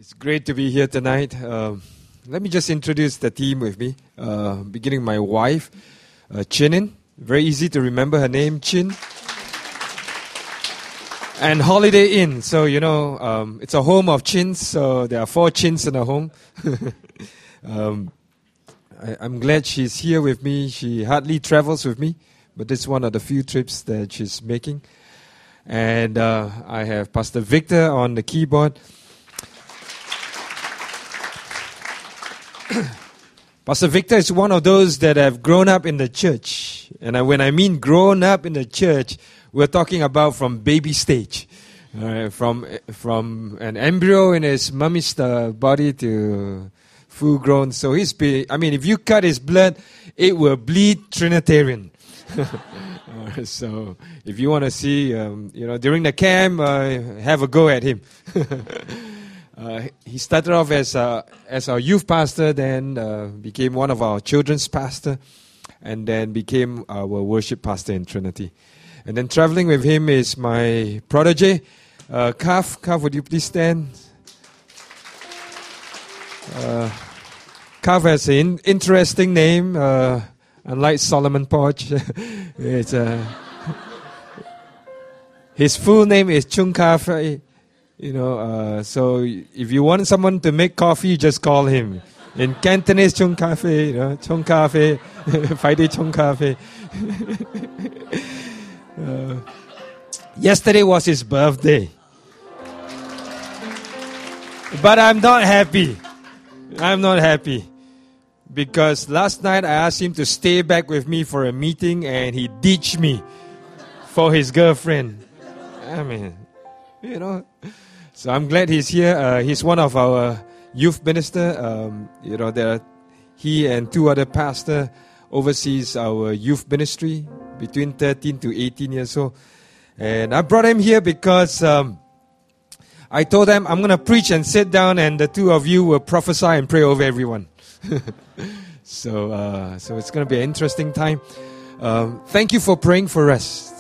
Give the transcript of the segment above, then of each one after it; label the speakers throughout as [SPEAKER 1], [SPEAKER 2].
[SPEAKER 1] It's great to be here tonight. Let me just introduce the team with me. Beginning my wife, Chinin. Very easy to remember her name, Chin. And Holiday Inn. So, it's a home of chins. So there are 4 chins in a home. I'm glad she's here with me. She hardly travels with me, but this is one of the few trips that she's making. And I have Pastor Victor on the keyboard. Pastor Victor is one of those that have grown up in the church. And when I mean grown up in the church, we're talking about from baby stage. From an embryo in his mommy's body to full grown. So if you cut his blood, it will bleed Trinitarian. So if you want to see, during the camp, have a go at him. He started off as our youth pastor, then became one of our children's pastor, and then became our worship pastor in Trinity. And then traveling with him is my protege, Kaf. Kaf, would you please stand? Kaf has an interesting name, unlike Solomon Porch. His full name is Chung Kaf. So if you want someone to make coffee, just call him. In Cantonese, Chung Cafe, Chung Cafe, Friday Chung Cafe. Yesterday was his birthday. But I'm not happy. Because last night I asked him to stay back with me for a meeting and he ditched me for his girlfriend. So I'm glad he's here. He's one of our youth minister. He and 2 other pastors oversees our youth ministry between 13 to 18 years old. And I brought him here because I told them I'm going to preach and sit down and the 2 of you will prophesy and pray over everyone. So it's going to be an interesting time. Thank you for praying for us.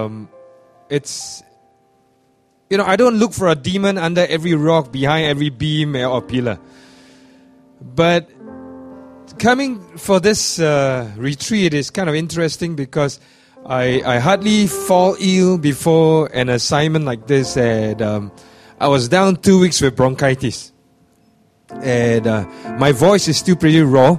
[SPEAKER 1] I don't look for a demon under every rock, behind every beam or pillar. But coming for this retreat is kind of interesting because I hardly fall ill before an assignment like this. And I was down 2 weeks with bronchitis. And my voice is still pretty raw.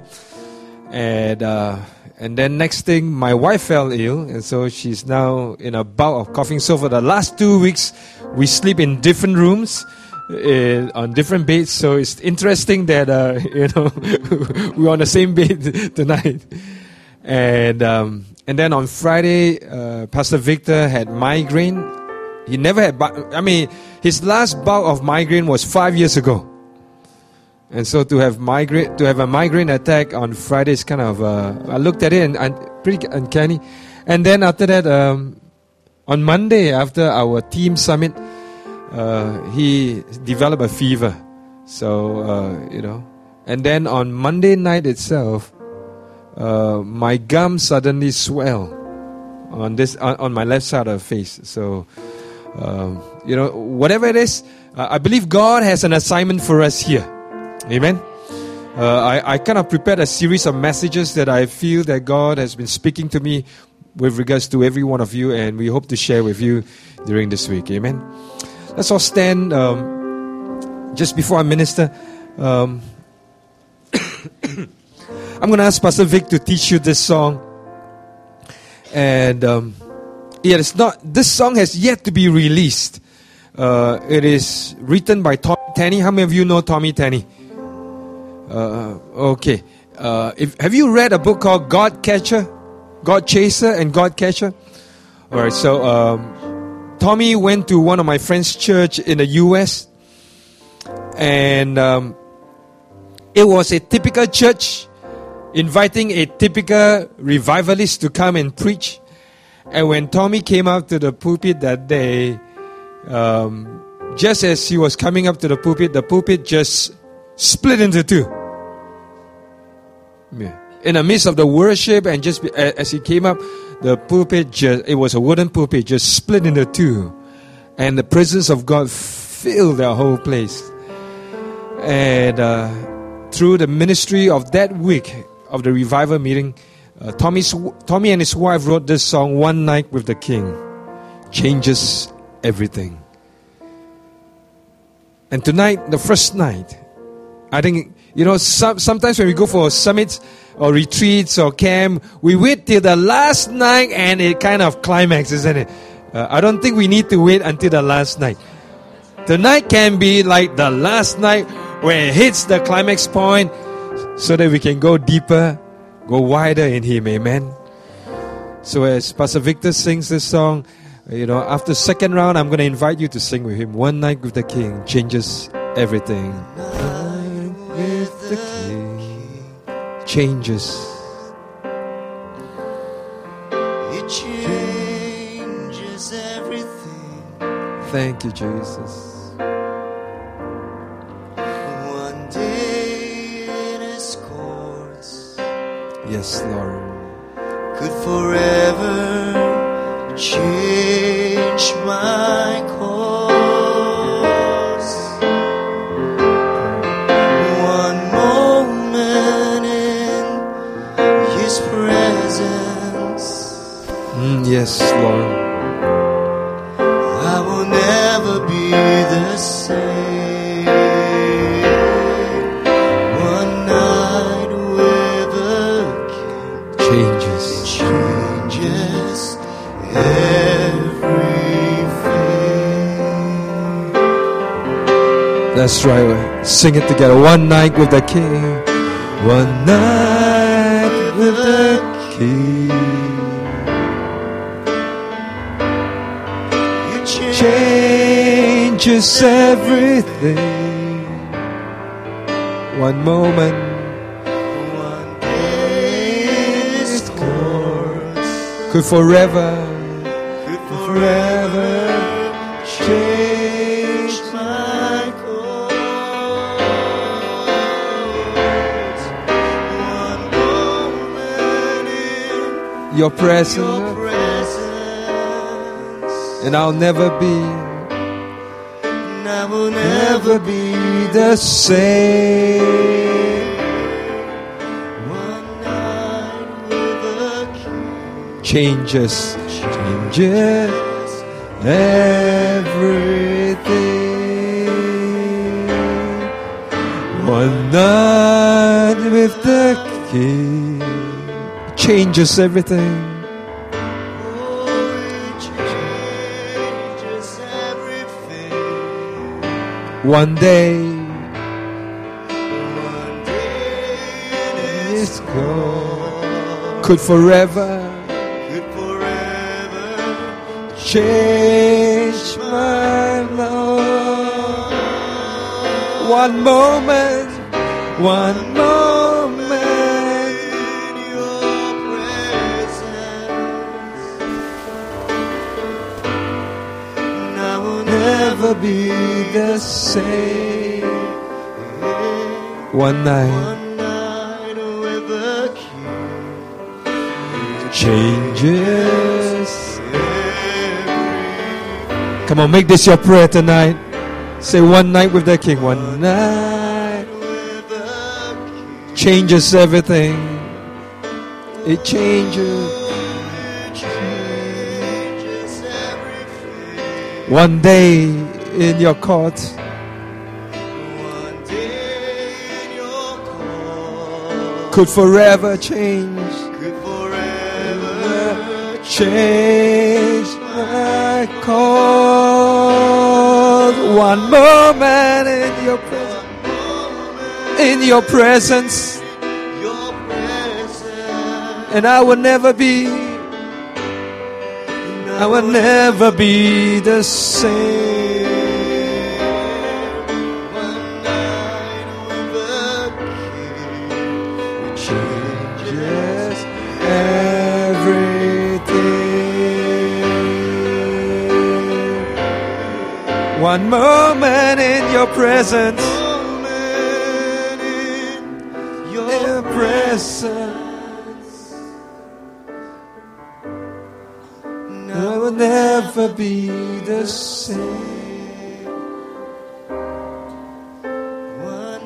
[SPEAKER 1] And then next thing, my wife fell ill, and so she's now in a bout of coughing. So for the last 2 weeks, we sleep in different rooms, on different beds. So it's interesting that, we're on the same bed tonight. And then on Friday, Pastor Victor had migraine. He never had, his last bout of migraine was 5 years ago. And so to have a migraine attack on Friday is kind of, I looked at it and pretty uncanny. And then after that, on Monday, after our team summit, he developed a fever. So, and then on Monday night itself, my gum suddenly swelled on my left side of the face. So, whatever it is, I believe God has an assignment for us here. Amen. I kind of prepared a series of messages that I feel that God has been speaking to me with regards to every one of you, and we hope to share with you during this week. Amen. Let's all stand just before I minister. I'm going to ask Pastor Vic to teach you this song. And this song has yet to be released. It is written by Tommy Tenney. How many of you know Tommy Tenney? Okay. Have you read a book called God Chaser and God Catcher? Alright, so Tommy went to one of my friend's church in the US. And it was a typical church inviting a typical revivalist to come and preach. And when Tommy came up to the pulpit that day, just as he was coming up to the pulpit just split into 2. In the midst of the worship, and just as he came up, the pulpit it was a wooden pulpit, just split into 2. And the presence of God filled the whole place. And through the ministry of that week of the revival meeting, Tommy and his wife wrote this song, One Night with the King. Changes everything. And tonight, the first night, I think, sometimes when we go for summits or retreats or camp, we wait till the last night and it kind of climaxes, isn't it? I don't think we need to wait until the last night. Tonight can be like the last night where it hits the climax point so that we can go deeper, go wider in Him. Amen. So as Pastor Victor sings this song, after second round, I'm going to invite you to sing with him. One Night with the King changes everything. One night with the King changes.
[SPEAKER 2] It changes everything.
[SPEAKER 1] Thank you, Jesus.
[SPEAKER 2] One day in His courts,
[SPEAKER 1] Yes, Lord.
[SPEAKER 2] could forever change my course. One moment in His presence,
[SPEAKER 1] Yes, Lord.
[SPEAKER 2] I will never be the same. One night with a King
[SPEAKER 1] Changes.
[SPEAKER 2] changes everything.
[SPEAKER 1] That's right. Sing it together. One night with the King. One night with the King.
[SPEAKER 2] You
[SPEAKER 1] Changes everything. One moment.
[SPEAKER 2] one day in His courts,
[SPEAKER 1] Could forever
[SPEAKER 2] could forever
[SPEAKER 1] change.
[SPEAKER 2] change my course. One moment in
[SPEAKER 1] Your presence.
[SPEAKER 2] Your presence,
[SPEAKER 1] And I'll never be,
[SPEAKER 2] and I will never be
[SPEAKER 1] the same.
[SPEAKER 2] one night with a King.
[SPEAKER 1] Changes everything. One night with the King changes everything.
[SPEAKER 2] Oh, it changes everything.
[SPEAKER 1] One day
[SPEAKER 2] One day in His
[SPEAKER 1] is gone, could forever
[SPEAKER 2] could forever
[SPEAKER 1] change my life. One moment, one moment.
[SPEAKER 2] in Your presence, and I will
[SPEAKER 1] Never be the same. One night
[SPEAKER 2] one night with a King
[SPEAKER 1] changes.
[SPEAKER 2] everything.
[SPEAKER 1] Come on, make this your prayer tonight. Say one night with the King. One night
[SPEAKER 2] With a King,
[SPEAKER 1] changes everything. It changes.
[SPEAKER 2] it changes everything.
[SPEAKER 1] One day in your court,
[SPEAKER 2] One day in Your court
[SPEAKER 1] could forever change.
[SPEAKER 2] could forever
[SPEAKER 1] Change my cause. One moment in your presence. In your presence,
[SPEAKER 2] Your presence,
[SPEAKER 1] and I will never be. I will never be the same.
[SPEAKER 2] one night with a King
[SPEAKER 1] Changes everything. One moment in your presence.
[SPEAKER 2] moment in
[SPEAKER 1] Your presence. I will never be the same.
[SPEAKER 2] one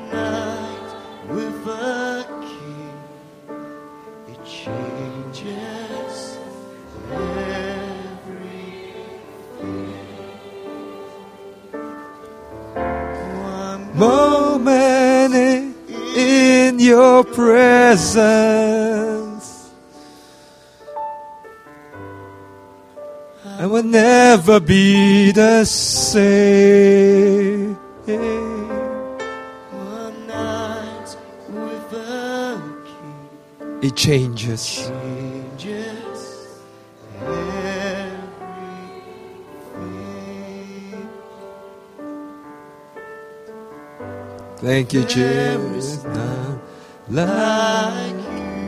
[SPEAKER 1] moment in your presence. I will never be the same.
[SPEAKER 2] One night with the King
[SPEAKER 1] It changes.
[SPEAKER 2] changes everything.
[SPEAKER 1] Thank you,
[SPEAKER 2] There
[SPEAKER 1] Jesus.
[SPEAKER 2] is
[SPEAKER 1] None
[SPEAKER 2] like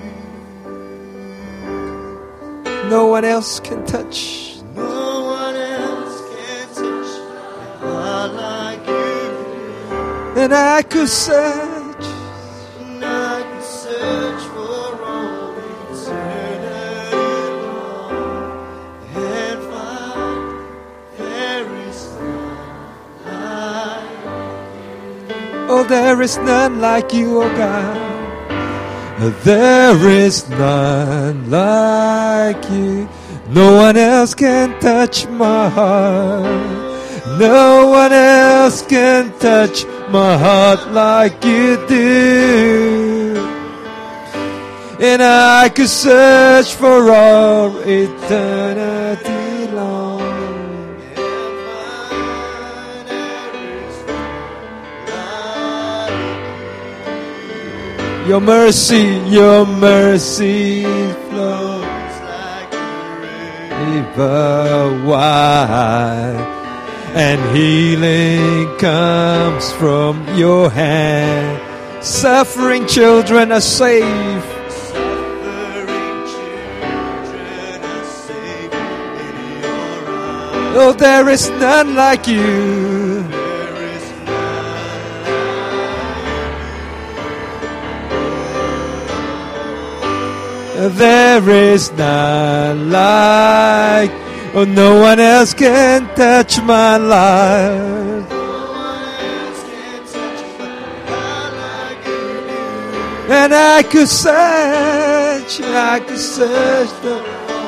[SPEAKER 1] no one else can touch.
[SPEAKER 2] no one else can touch my heart like you do.
[SPEAKER 1] And I could search.
[SPEAKER 2] And I can search for all eternity long and find there is none like
[SPEAKER 1] Oh, there is none like you, oh God. There is none like you. No one else can touch my heart. No one else can touch my heart like you do. And I could search for all eternity long. Your mercy flows river wide, and healing comes from your hand. Suffering children are safe. Oh, there is none like you. There is none like. Oh, no one else can touch my life. And I could search the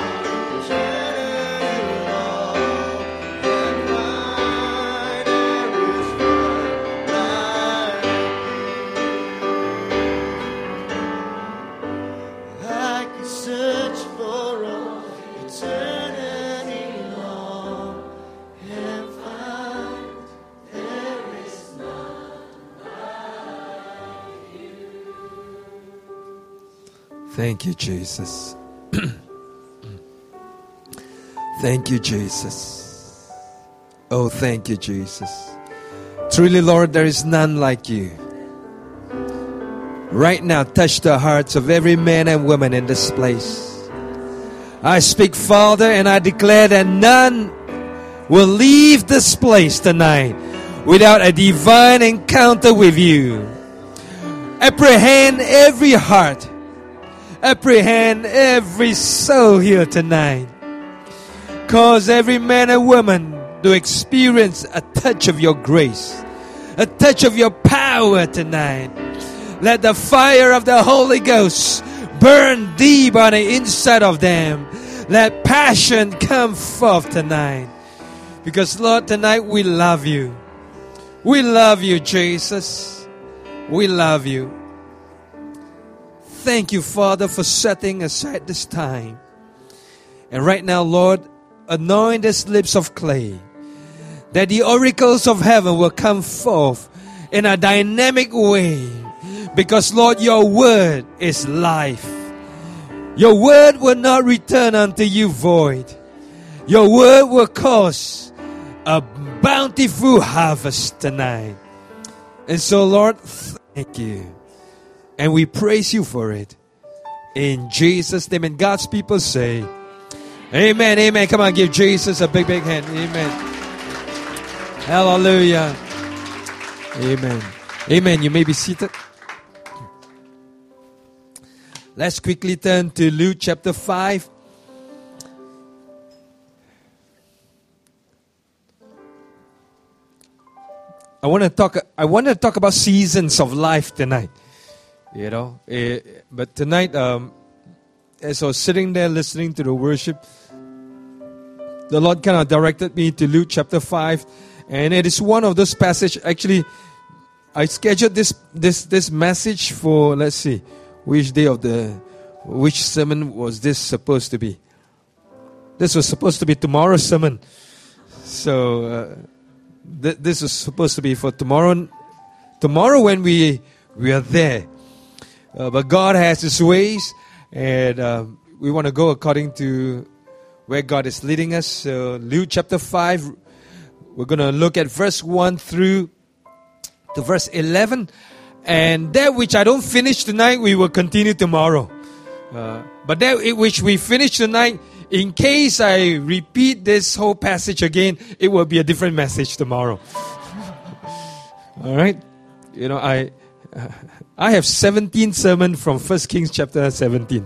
[SPEAKER 2] I can search for all eternity long and find there is none.
[SPEAKER 1] Thank you, Jesus. Thank you, Jesus. Oh, thank you, Jesus. Truly, Lord, there is none like you. Right now, touch the hearts of every man and woman in this place. I speak, Father, and I declare that none will leave this place tonight without a divine encounter with you. Apprehend every heart. Apprehend every soul here tonight. Cause every man and woman to experience a touch of your grace, a touch of your power tonight. Let the fire of the Holy Ghost burn deep on the inside of them. Let passion come forth tonight. Because, Lord, tonight we love you. We love you, Jesus. We love you. Thank you, Father, for setting aside this time. And right now, Lord, anoint these lips of clay, that the oracles of heaven will come forth in a dynamic way. Because, Lord, your word is life. Your word will not return unto you void. Your word will cause a bountiful harvest tonight. And so, Lord, thank you. And we praise you for it. In Jesus' name. And God's people say, amen, amen. Come on, give Jesus a big, big hand. Amen. Hallelujah. Amen. Amen. You may be seated. Let's quickly turn to Luke chapter 5. I want to talk about seasons of life tonight. You know, but tonight, as I was sitting there listening to the worship, the Lord kind of directed me to Luke chapter 5, and it is one of those passages. Actually, I scheduled this message for, let's see, which sermon was this supposed to be? This was supposed to be tomorrow's sermon. So this was supposed to be for tomorrow. Tomorrow when we are there. But God has His ways, and we want to go according to where God is leading us. So Luke chapter 5, we're going to look at verse 1 through to verse 11. And that which I don't finish tonight, we will continue tomorrow. But that which we finish tonight, in case I repeat this whole passage again, it will be a different message tomorrow. All right? You know, I have 17 sermons from 1 Kings chapter 17.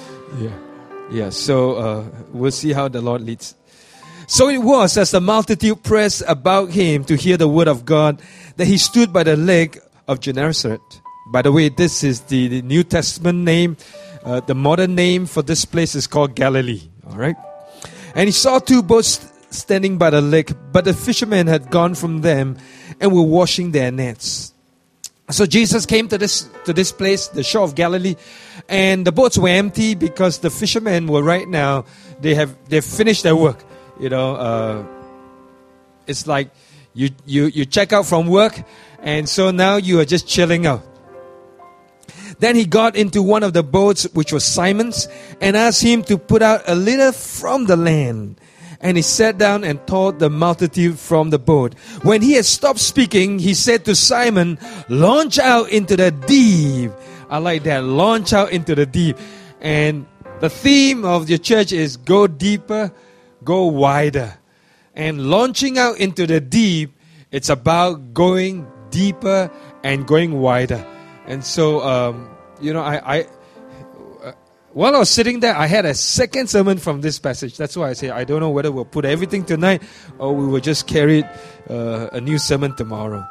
[SPEAKER 1] Yeah. So we'll see how the Lord leads. So it was, as the multitude pressed about him to hear the word of God, that he stood by the lake of Gennesaret. By the way, this is the New Testament name. The modern name for this place is called Galilee. All right. And he saw two boats standing by the lake, but the fishermen had gone from them and were washing their nets. So Jesus came to this place, the shore of Galilee, and the boats were empty because the fishermen were right now, they've finished their work. You know, it's like you check out from work, and so now you are just chilling out. Then he got into one of the boats, which was Simon's, and asked him to put out a little from the land. And he sat down and taught the multitude from the boat. When he had stopped speaking, he said to Simon, "Launch out into the deep." I like that. Launch out into the deep. And the theme of the church is go deeper, go wider. And launching out into the deep, it's about going deeper and going wider. And so, you know, while I was sitting there, I had a second sermon from this passage. That's why I say I don't know whether we'll put everything tonight or we will just carry a new sermon tomorrow.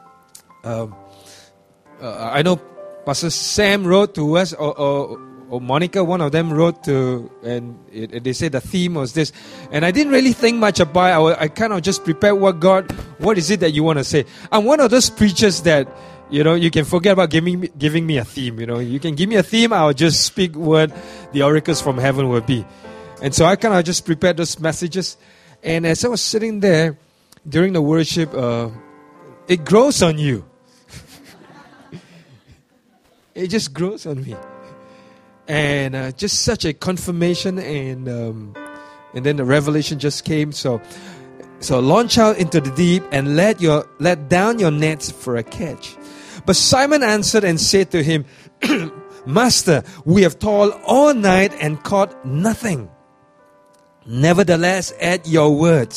[SPEAKER 1] I know Pastor Sam wrote to us, or Monica, one of them wrote to, and they said the theme was this. And I didn't really think much about it. I kind of just prepared what is it that you want to say? I'm one of those preachers that, you know, you can forget about giving me a theme. You know, you can give me a theme, I'll just speak what the oracles from heaven will be. And so I kind of just prepared those messages. And as I was sitting there during the worship, it grows on you. It just grows on me. And just such a confirmation, and then the revelation just came. So launch out into the deep and let down your nets for a catch. But Simon answered and said to him, "Master, we have toiled all night and caught nothing. Nevertheless, at your word,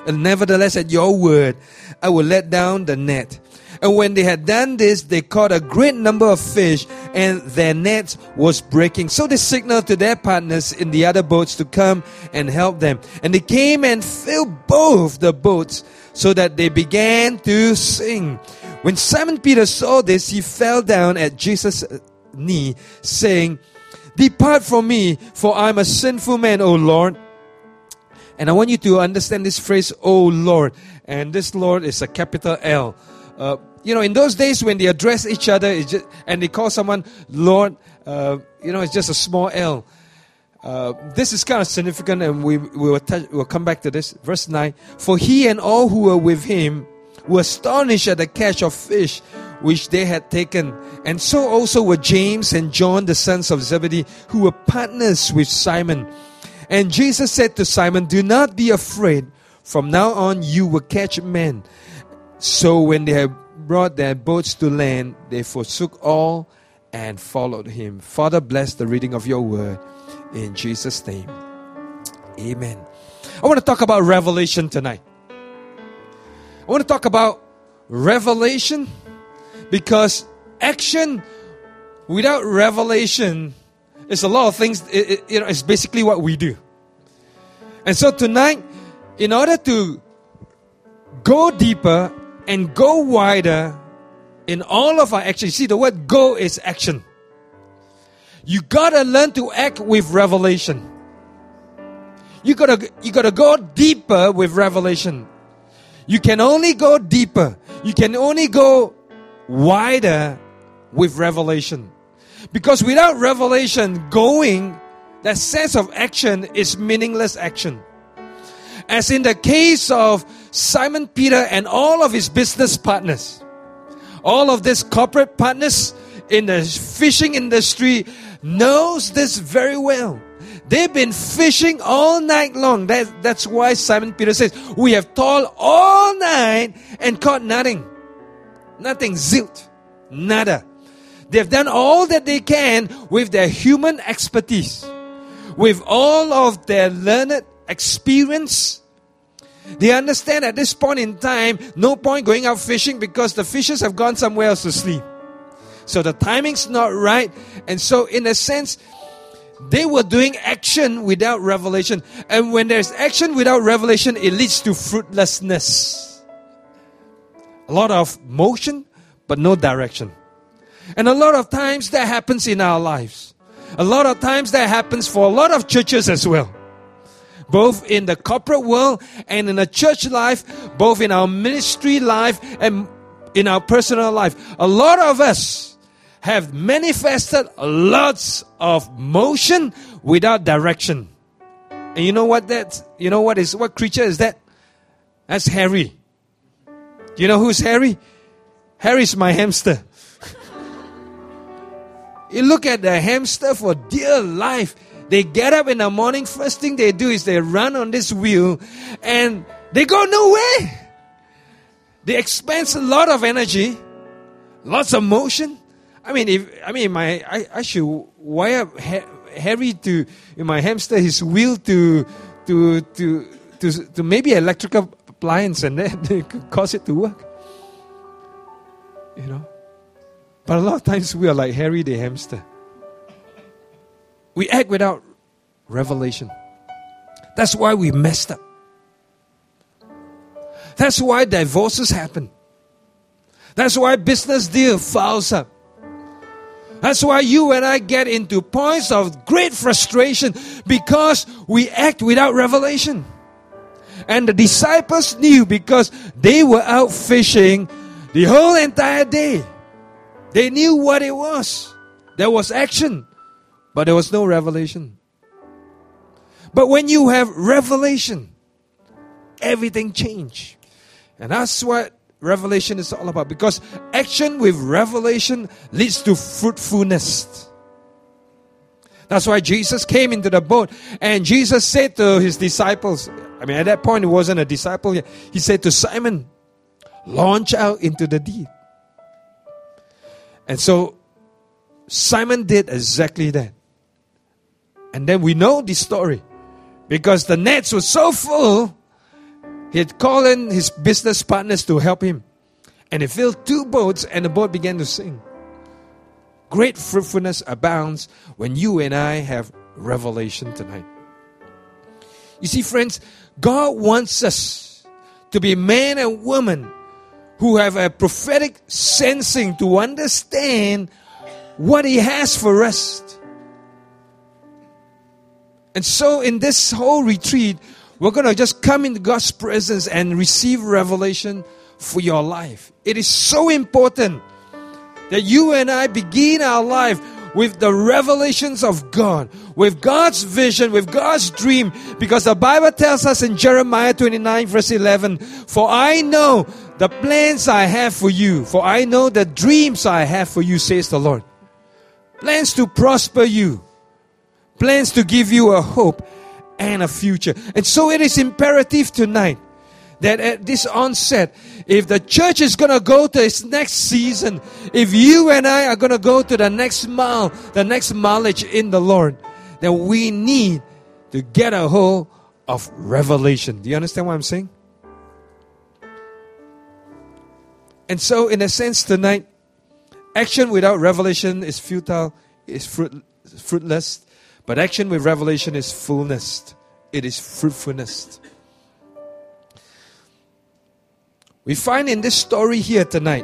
[SPEAKER 1] I will let down the net." And when they had done this, they caught a great number of fish, and their net was breaking. So they signaled to their partners in the other boats to come and help them. And they came and filled both the boats, so that they began to sink. When Simon Peter saw this, he fell down at Jesus' knee, saying, "Depart from me, for I am a sinful man, O Lord." And I want you to understand this phrase, "O Lord." And this Lord is a capital L. You know, in those days when they address each other and they call someone Lord, you know, it's just a small L. This is kind of significant, and we'll come back to this. Verse 9, "For he and all who were with him were astonished at the catch of fish which they had taken. And so also were James and John, the sons of Zebedee, who were partners with Simon. And Jesus said to Simon, 'Do not be afraid. From now on you will catch men.' So when they had brought their boats to land, they forsook all and followed him." Father, bless the reading of your word in Jesus' name. Amen. I want to talk about revelation tonight. I want to talk about revelation because action without revelation is a lot of things. It's basically what we do. And so tonight, in order to go deeper and go wider in all of our action, see, the word go is action. You gotta learn to act with revelation. You gotta go deeper with revelation. You can only go deeper. You can only go wider with revelation. Because without revelation going, that sense of action is meaningless action. As in the case of Simon Peter and all of his business partners, all of these corporate partners in the fishing industry knows this very well. They've been fishing all night long. That's why Simon Peter says, we have toiled all night and caught nothing. Nothing, zilch, nada. They've done all that they can with their human expertise, with all of their learned experience. They understand at this point in time, no point going out fishing because the fishers have gone somewhere else to sleep. So the timing's not right. And so in a sense, they were doing action without revelation. And when there's action without revelation, it leads to fruitlessness. A lot of motion, but no direction. And a lot of times that happens in our lives. A lot of times that happens for a lot of churches as well. Both in the corporate world and in the church life, both in our ministry life and in our personal life. A lot of us have manifested lots of motion without direction. And you know what what creature is that? That's Harry. Do you know who's Harry? Harry's my hamster. You look at the hamster for dear life. They get up in the morning, first thing they do is they run on this wheel and they go nowhere. They expend a lot of energy, lots of motion. I should wire up Harry to my hamster his wheel to maybe an electrical appliance, and then they could cause it to work. You know, but a lot of times we are like Harry the hamster. We act without revelation. That's why we messed up. That's why divorces happen. That's why business deal fouls up. That's why you and I get into points of great frustration because we act without revelation. And the disciples knew because they were out fishing the whole entire day. They knew what it was. There was action, but there was no revelation. But when you have revelation, everything changes. And that's what revelation is all about. Because action with revelation leads to fruitfulness. That's why Jesus came into the boat and Jesus said to his disciples, at that point he wasn't a disciple yet. He said to Simon, launch out into the deep. And so Simon did exactly that. And then we know the story. Because the nets were so full, he had called in his business partners to help him. And he filled 2 boats and the boat began to sink. Great fruitfulness abounds when you and I have revelation tonight. You see, friends, God wants us to be men and women who have a prophetic sensing to understand what He has for us. And so in this whole retreat, we're going to just come into God's presence and receive revelation for your life. It is so important that you and I begin our life with the revelations of God, with God's vision, with God's dream. Because the Bible tells us in Jeremiah 29 verse 11, for I know the plans I have for you, for I know the dreams I have for you, says the Lord. Plans to prosper you, plans to give you a hope and a future. And so it is imperative tonight that at this onset, if the church is going to go to its next season, if you and I are going to go to the next mile, the next mileage in the Lord, then we need to get a hold of revelation. Do you understand what I'm saying? And so in a sense tonight, action without revelation is futile, is fruitless. But action with revelation is fullness. It is fruitfulness. We find in this story here tonight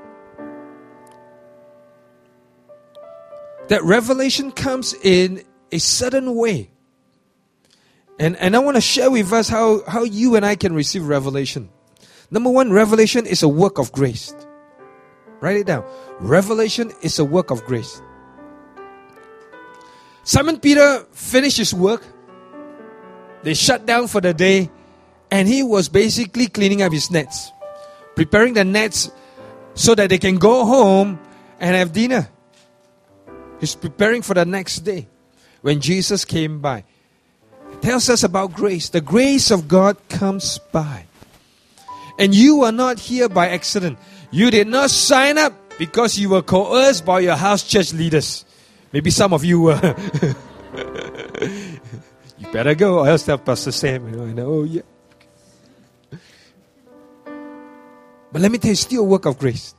[SPEAKER 1] that revelation comes in a certain way. And I want to share with us how you and I can receive revelation. Number one, revelation is a work of grace. Write it down. Revelation is a work of grace. Simon Peter finished his work. They shut down for the day, and he was basically cleaning up his nets, preparing the nets so that they can go home and have dinner. He's preparing for the next day when Jesus came by. It tells us about grace. The grace of God comes by. And you are not here by accident. You did not sign up because you were coerced by your house church leaders. Maybe some of you were. You better go, or else tell Pastor Sam. Oh yeah. But let me tell you, it's still a work of grace.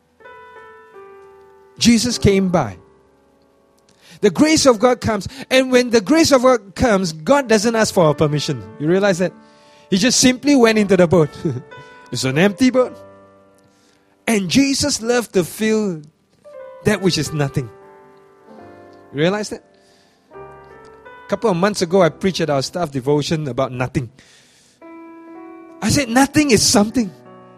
[SPEAKER 1] Jesus came by. The grace of God comes. And when the grace of God comes, God doesn't ask for our permission. You realize that? He just simply went into the boat. It's an empty boat. And Jesus loved to fill that which is nothing. You realize that? A couple of months ago, I preached at our staff devotion about nothing. I said nothing is something.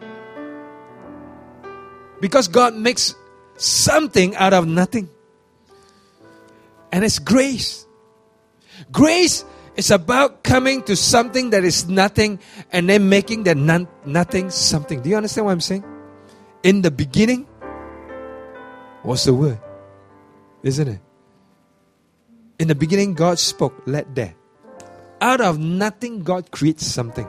[SPEAKER 1] Because God makes something out of nothing. And it's grace. Grace is about coming to something that is nothing and then making that nothing something. Do you understand what I'm saying? In the beginning was the Word. Isn't it? In the beginning, God spoke, let there. Out of nothing, God creates something.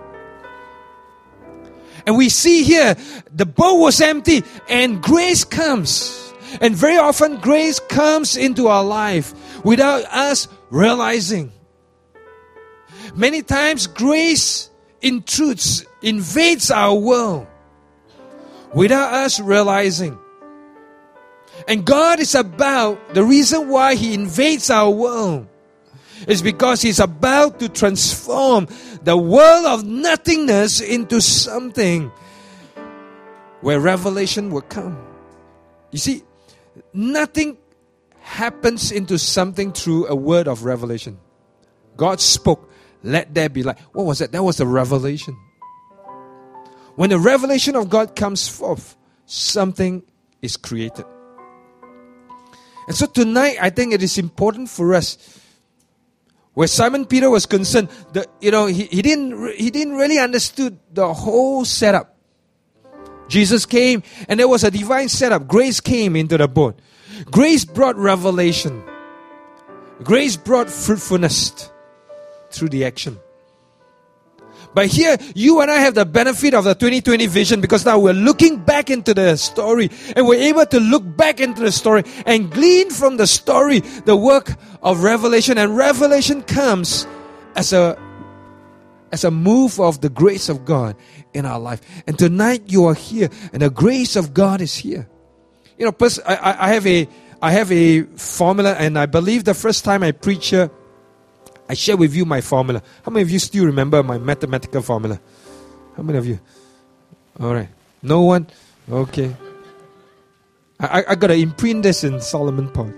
[SPEAKER 1] And we see here, the boat was empty and grace comes. And very often, grace comes into our life without us realizing. Many times, grace intrudes, invades our world without us realizing. And God is about, the reason why He invades our world is because He's about to transform the world of nothingness into something where revelation will come. You see, nothing happens into something through a word of revelation. God spoke, let there be light. What was that? That was the revelation. When the revelation of God comes forth, something is created. And so tonight, I think it is important for us, where Simon Peter was concerned, that he didn't really understood the whole setup. Jesus came, and there was a divine setup. Grace came into the boat. Grace brought revelation. Grace brought fruitfulness through the action. But here, you and I have the benefit of the 2020 vision, because now we're looking back into the story, and we're able to look back into the story and glean from the story the work of revelation. And revelation comes as a move of the grace of God in our life. And tonight you are here, and the grace of God is here. I have a formula, and I believe the first time I preach here, I share with you my formula. How many of you still remember my mathematical formula? How many of you? All right. No one? Okay. I got to imprint this in Solomon Porch.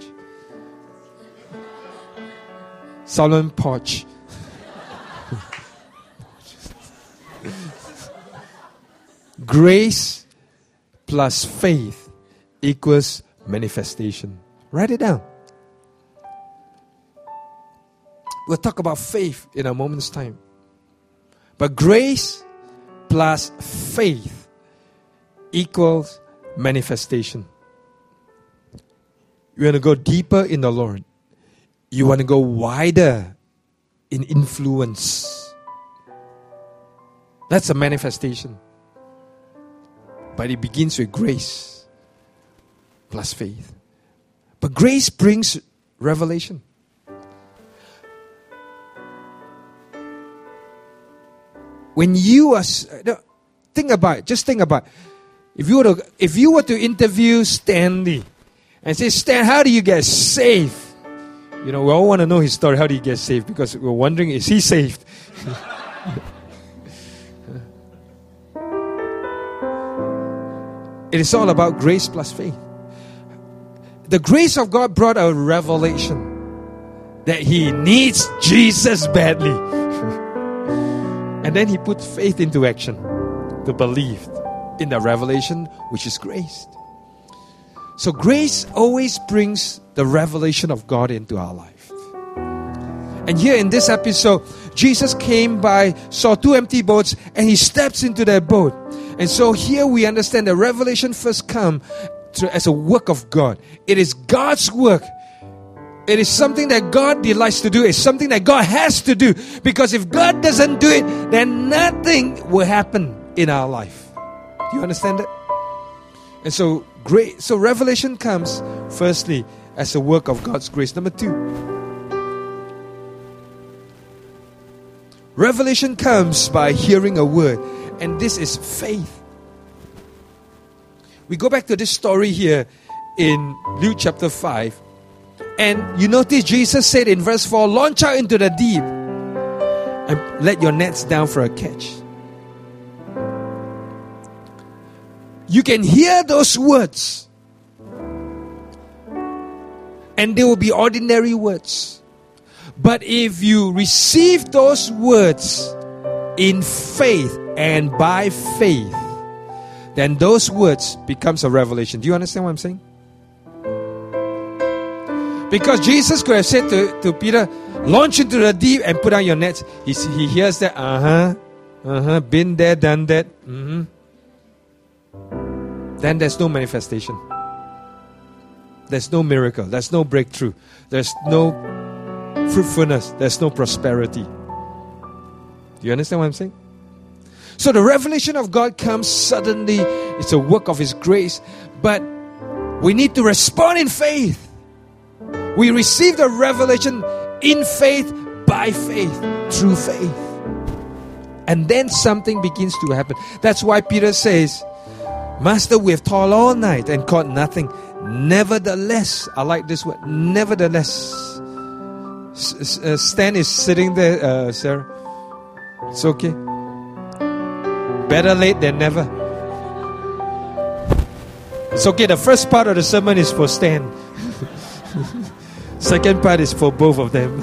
[SPEAKER 1] Solomon Porch. Grace plus faith equals manifestation. Write it down. We'll talk about faith in a moment's time. But grace plus faith equals manifestation. You want to go deeper in the Lord. You want to go wider in influence. That's a manifestation. But it begins with grace plus faith. But grace brings revelation. When you are, think about it. Just think about it. If you were to interview Stanley and say, Stan, how do you get saved? We all want to know his story. How do you get saved? Because we're wondering, is he saved? It is all about grace plus faith. The grace of God brought a revelation that he needs Jesus badly. And then he put faith into action to believe in the revelation, which is grace. So grace always brings the revelation of God into our life. And here in this episode, Jesus came by, saw 2 empty boats, and he steps into that boat. And so here we understand that revelation first comes as a work of God. It is God's work. It is something that God delights to do. It's something that God has to do. Because if God doesn't do it, then nothing will happen in our life. Do you understand that? And so revelation comes firstly as a work of God's grace. Number 2, revelation comes by hearing a word, and this is faith. We go back to this story here in Luke chapter 5, and you notice Jesus said in verse 4, launch out into the deep and let your nets down for a catch. You can hear those words, and they will be ordinary words. But if you receive those words in faith and by faith, then those words becomes a revelation. Do you understand what I'm saying? Because Jesus could have said to Peter, launch into the deep and put down your nets. He hears that, been there, done that. Then there's no manifestation. There's no miracle. There's no breakthrough. There's no fruitfulness. There's no prosperity. Do you understand what I'm saying? So the revelation of God comes suddenly. It's a work of His grace. But we need to respond in faith. We receive the revelation in faith, by faith, through faith. And then something begins to happen. That's why Peter says, Master, we have toiled all night and caught nothing. Nevertheless, I like this word, nevertheless. Stan is sitting there, Sarah. It's okay. Better late than never. It's okay, the first part of the sermon is for Stan. Second part is for both of them.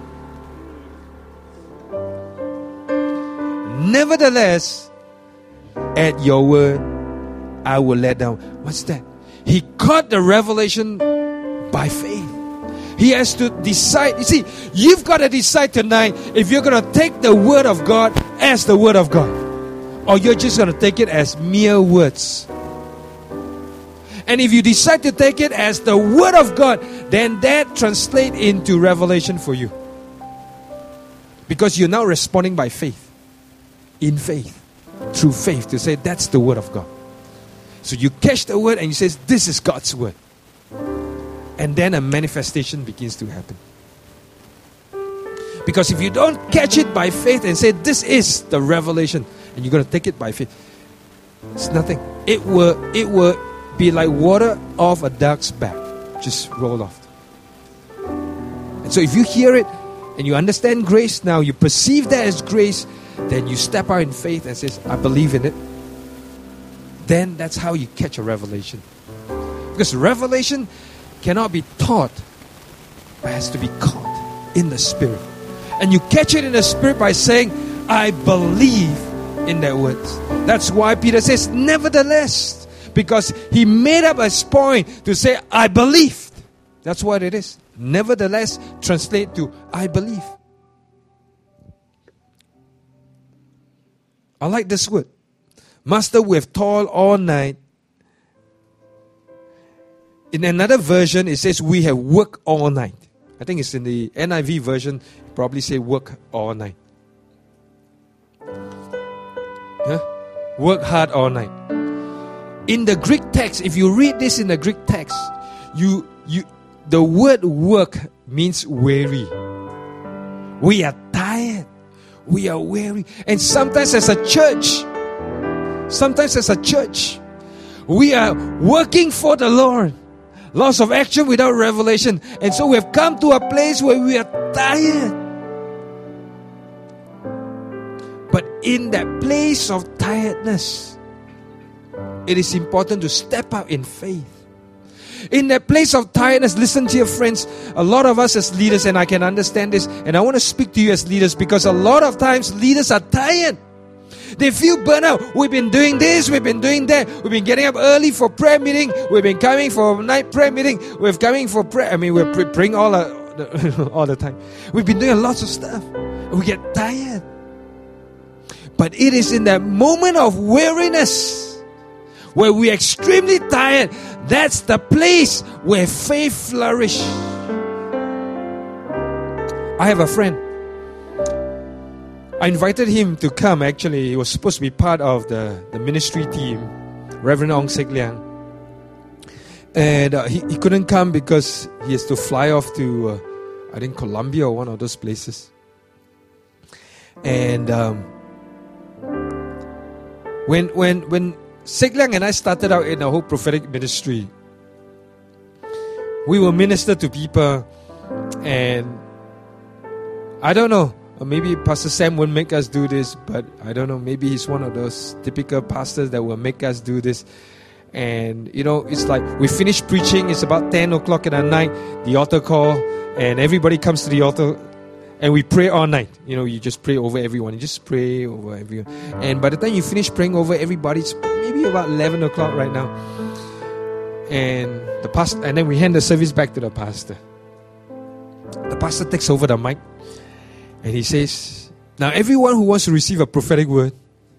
[SPEAKER 1] Nevertheless, at your word, I will let down. What's that? He caught the revelation by faith. He has to decide. You see, you've got to decide tonight if you're going to take the word of God as the word of God, or you're just going to take it as mere words. And if you decide to take it as the word of God, then that translates into revelation for you. Because you're now responding by faith. In faith. Through faith. To say that's the word of God. So you catch the word and you say, this is God's word. And then a manifestation begins to happen. Because if you don't catch it by faith and say, this is the revelation, and you're going to take it by faith, it's nothing. It will be like water off a duck's back. Just roll off. And so if you hear it and you understand grace now, you perceive that as grace, then you step out in faith and says, I believe in it. Then that's how you catch a revelation. Because revelation cannot be taught, but has to be caught in the Spirit. And you catch it in the Spirit by saying, I believe in their words. That's why Peter says, nevertheless. Because he made up a point to say, I believe. That's what it is. Nevertheless, translate to, I believe. I like this word. Master, we have toiled all night. In another version, it says, we have worked all night. I think it's in the NIV version, probably say work all night. Work hard all night. In the Greek text, if you read this in the Greek text, the word work means weary. We are tired. We are weary. And sometimes as a church, we are working for the Lord. Loss of action without revelation. And so we have come to a place where we are tired. But in that place of tiredness, it is important to step out in faith. In that place of tiredness, listen to your friends. A lot of us as leaders, and I can understand this, and I want to speak to you as leaders, because a lot of times leaders are tired. They feel burnt out. We've been doing this, we've been doing that. We've been getting up early for prayer meeting. We've been coming for night prayer meeting. We're coming for prayer. We're praying all the time. We've been doing lots of stuff. We get tired. But it is in that moment of weariness where we're extremely tired. That's the place where faith flourishes. I have a friend. I invited him to come. Actually, he was supposed to be part of the ministry team, Reverend Ong Sek Liang. And he couldn't come because he has to fly off to, I think, Colombia or one of those places. And when Sek Liang and I started out in the whole prophetic ministry, we will minister to people, and I don't know, maybe Pastor Sam won't make us do this, but I don't know, maybe he's one of those typical pastors that will make us do this. And it's like we finish preaching, it's about 10 o'clock in the night, the altar call, and everybody comes to the altar, and we pray all night. You just pray over everyone. You just pray over everyone. And by the time you finish praying over everybody, it's maybe about 11 o'clock right now. And then we hand the service back to the pastor. The pastor takes over the mic, and he says, now everyone who wants to receive a prophetic word,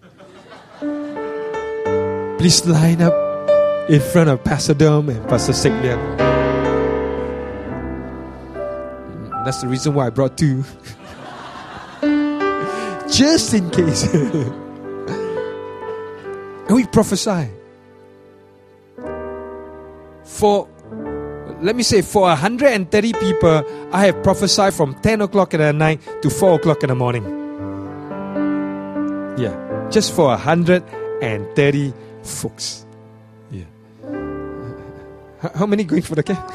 [SPEAKER 1] please line up in front of Pastor Dom and Pastor Sek Liang. That's the reason why I brought two. Just in case. And we prophesy. For 130 people, I have prophesied from 10 o'clock in the night to 4 o'clock in the morning. Yeah, just for 130 folks. Yeah. How many going for the camp?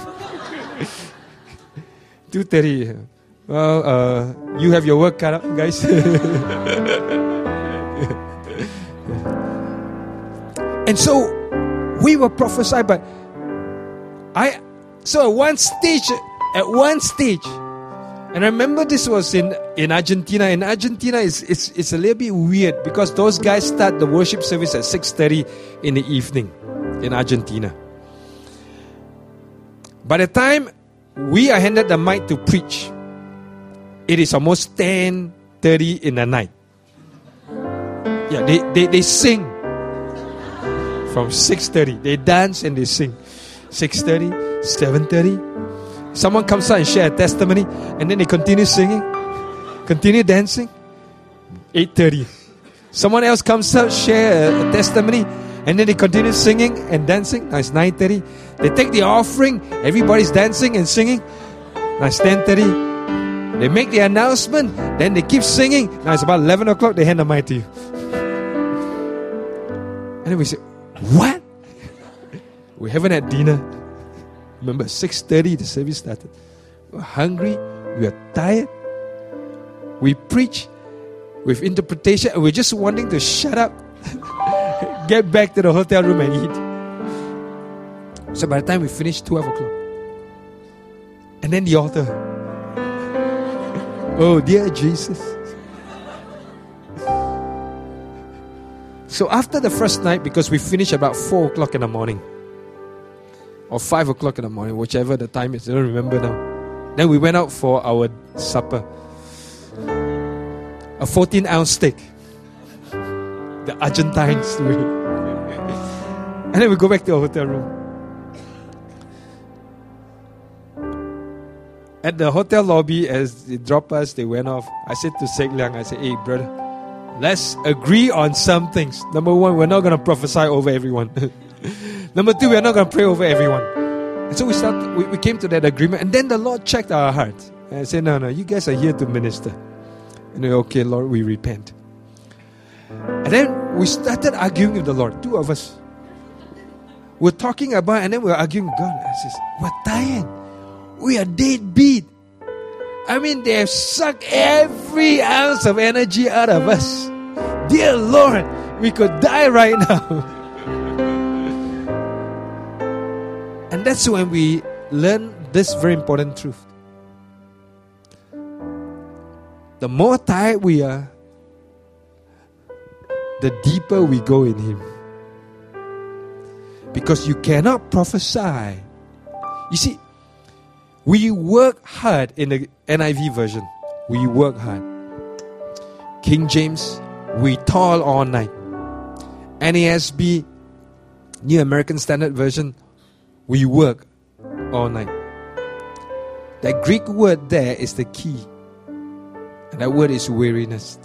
[SPEAKER 1] 230. Well, you have your work cut out, guys. And so we were prophesied, but at one stage, and I remember this was in Argentina. In Argentina, it's a little bit weird because those guys start the worship service at 6:30 in the evening in Argentina. By the time we are handed the mic to preach, it is almost 10:30 in the night. Yeah, they sing from 6:30. They dance and they sing. 6:30, 7:30. Someone comes out and share a testimony, and then they continue singing, continue dancing. 8:30. Someone else comes out, share a testimony, and then they continue singing and dancing. Now it's 9:30. They take the offering, everybody's dancing and singing. Now it's 10:30. They make the announcement, then they keep singing. Now it's about 11 o'clock, they hand the mic to you. And then we say, what? We haven't had dinner. Remember, 6:30 the service started. We're hungry, we are tired. We preach with interpretation, and we're just wanting to shut up, get back to the hotel room and eat. So by the time we finished, 12 o'clock. And then the altar. Oh, dear Jesus. So after the first night, because we finished about 4 o'clock in the morning, or 5 o'clock in the morning, whichever the time is, I don't remember now. Then we went out for our supper. A 14-ounce steak. The Argentines way. And then we go back to our hotel room. At the hotel lobby, as they dropped us, they went off. I said to Sek Liang, I said, hey brother, let's agree on some things. Number one, we're not going to prophesy over everyone. Number two, we're not going to pray over everyone. And so we came to that agreement. And then the Lord checked our hearts. And I said, no, you guys are here to minister. And we said, okay, Lord, we repent. And then we started arguing with the Lord, two of us. We're talking about, and then we're arguing with God. I says, we're tired. We are deadbeat. I mean, they have sucked every ounce of energy out of us. Dear Lord, we could die right now. And that's when we learn this very important truth. The more tired we are, the deeper we go in Him. Because you cannot prophesy. You see, we work hard in the NIV version. We work hard. King James, we toil all night. NASB, New American Standard Version, we work all night. That Greek word there is the key. And that word is weariness.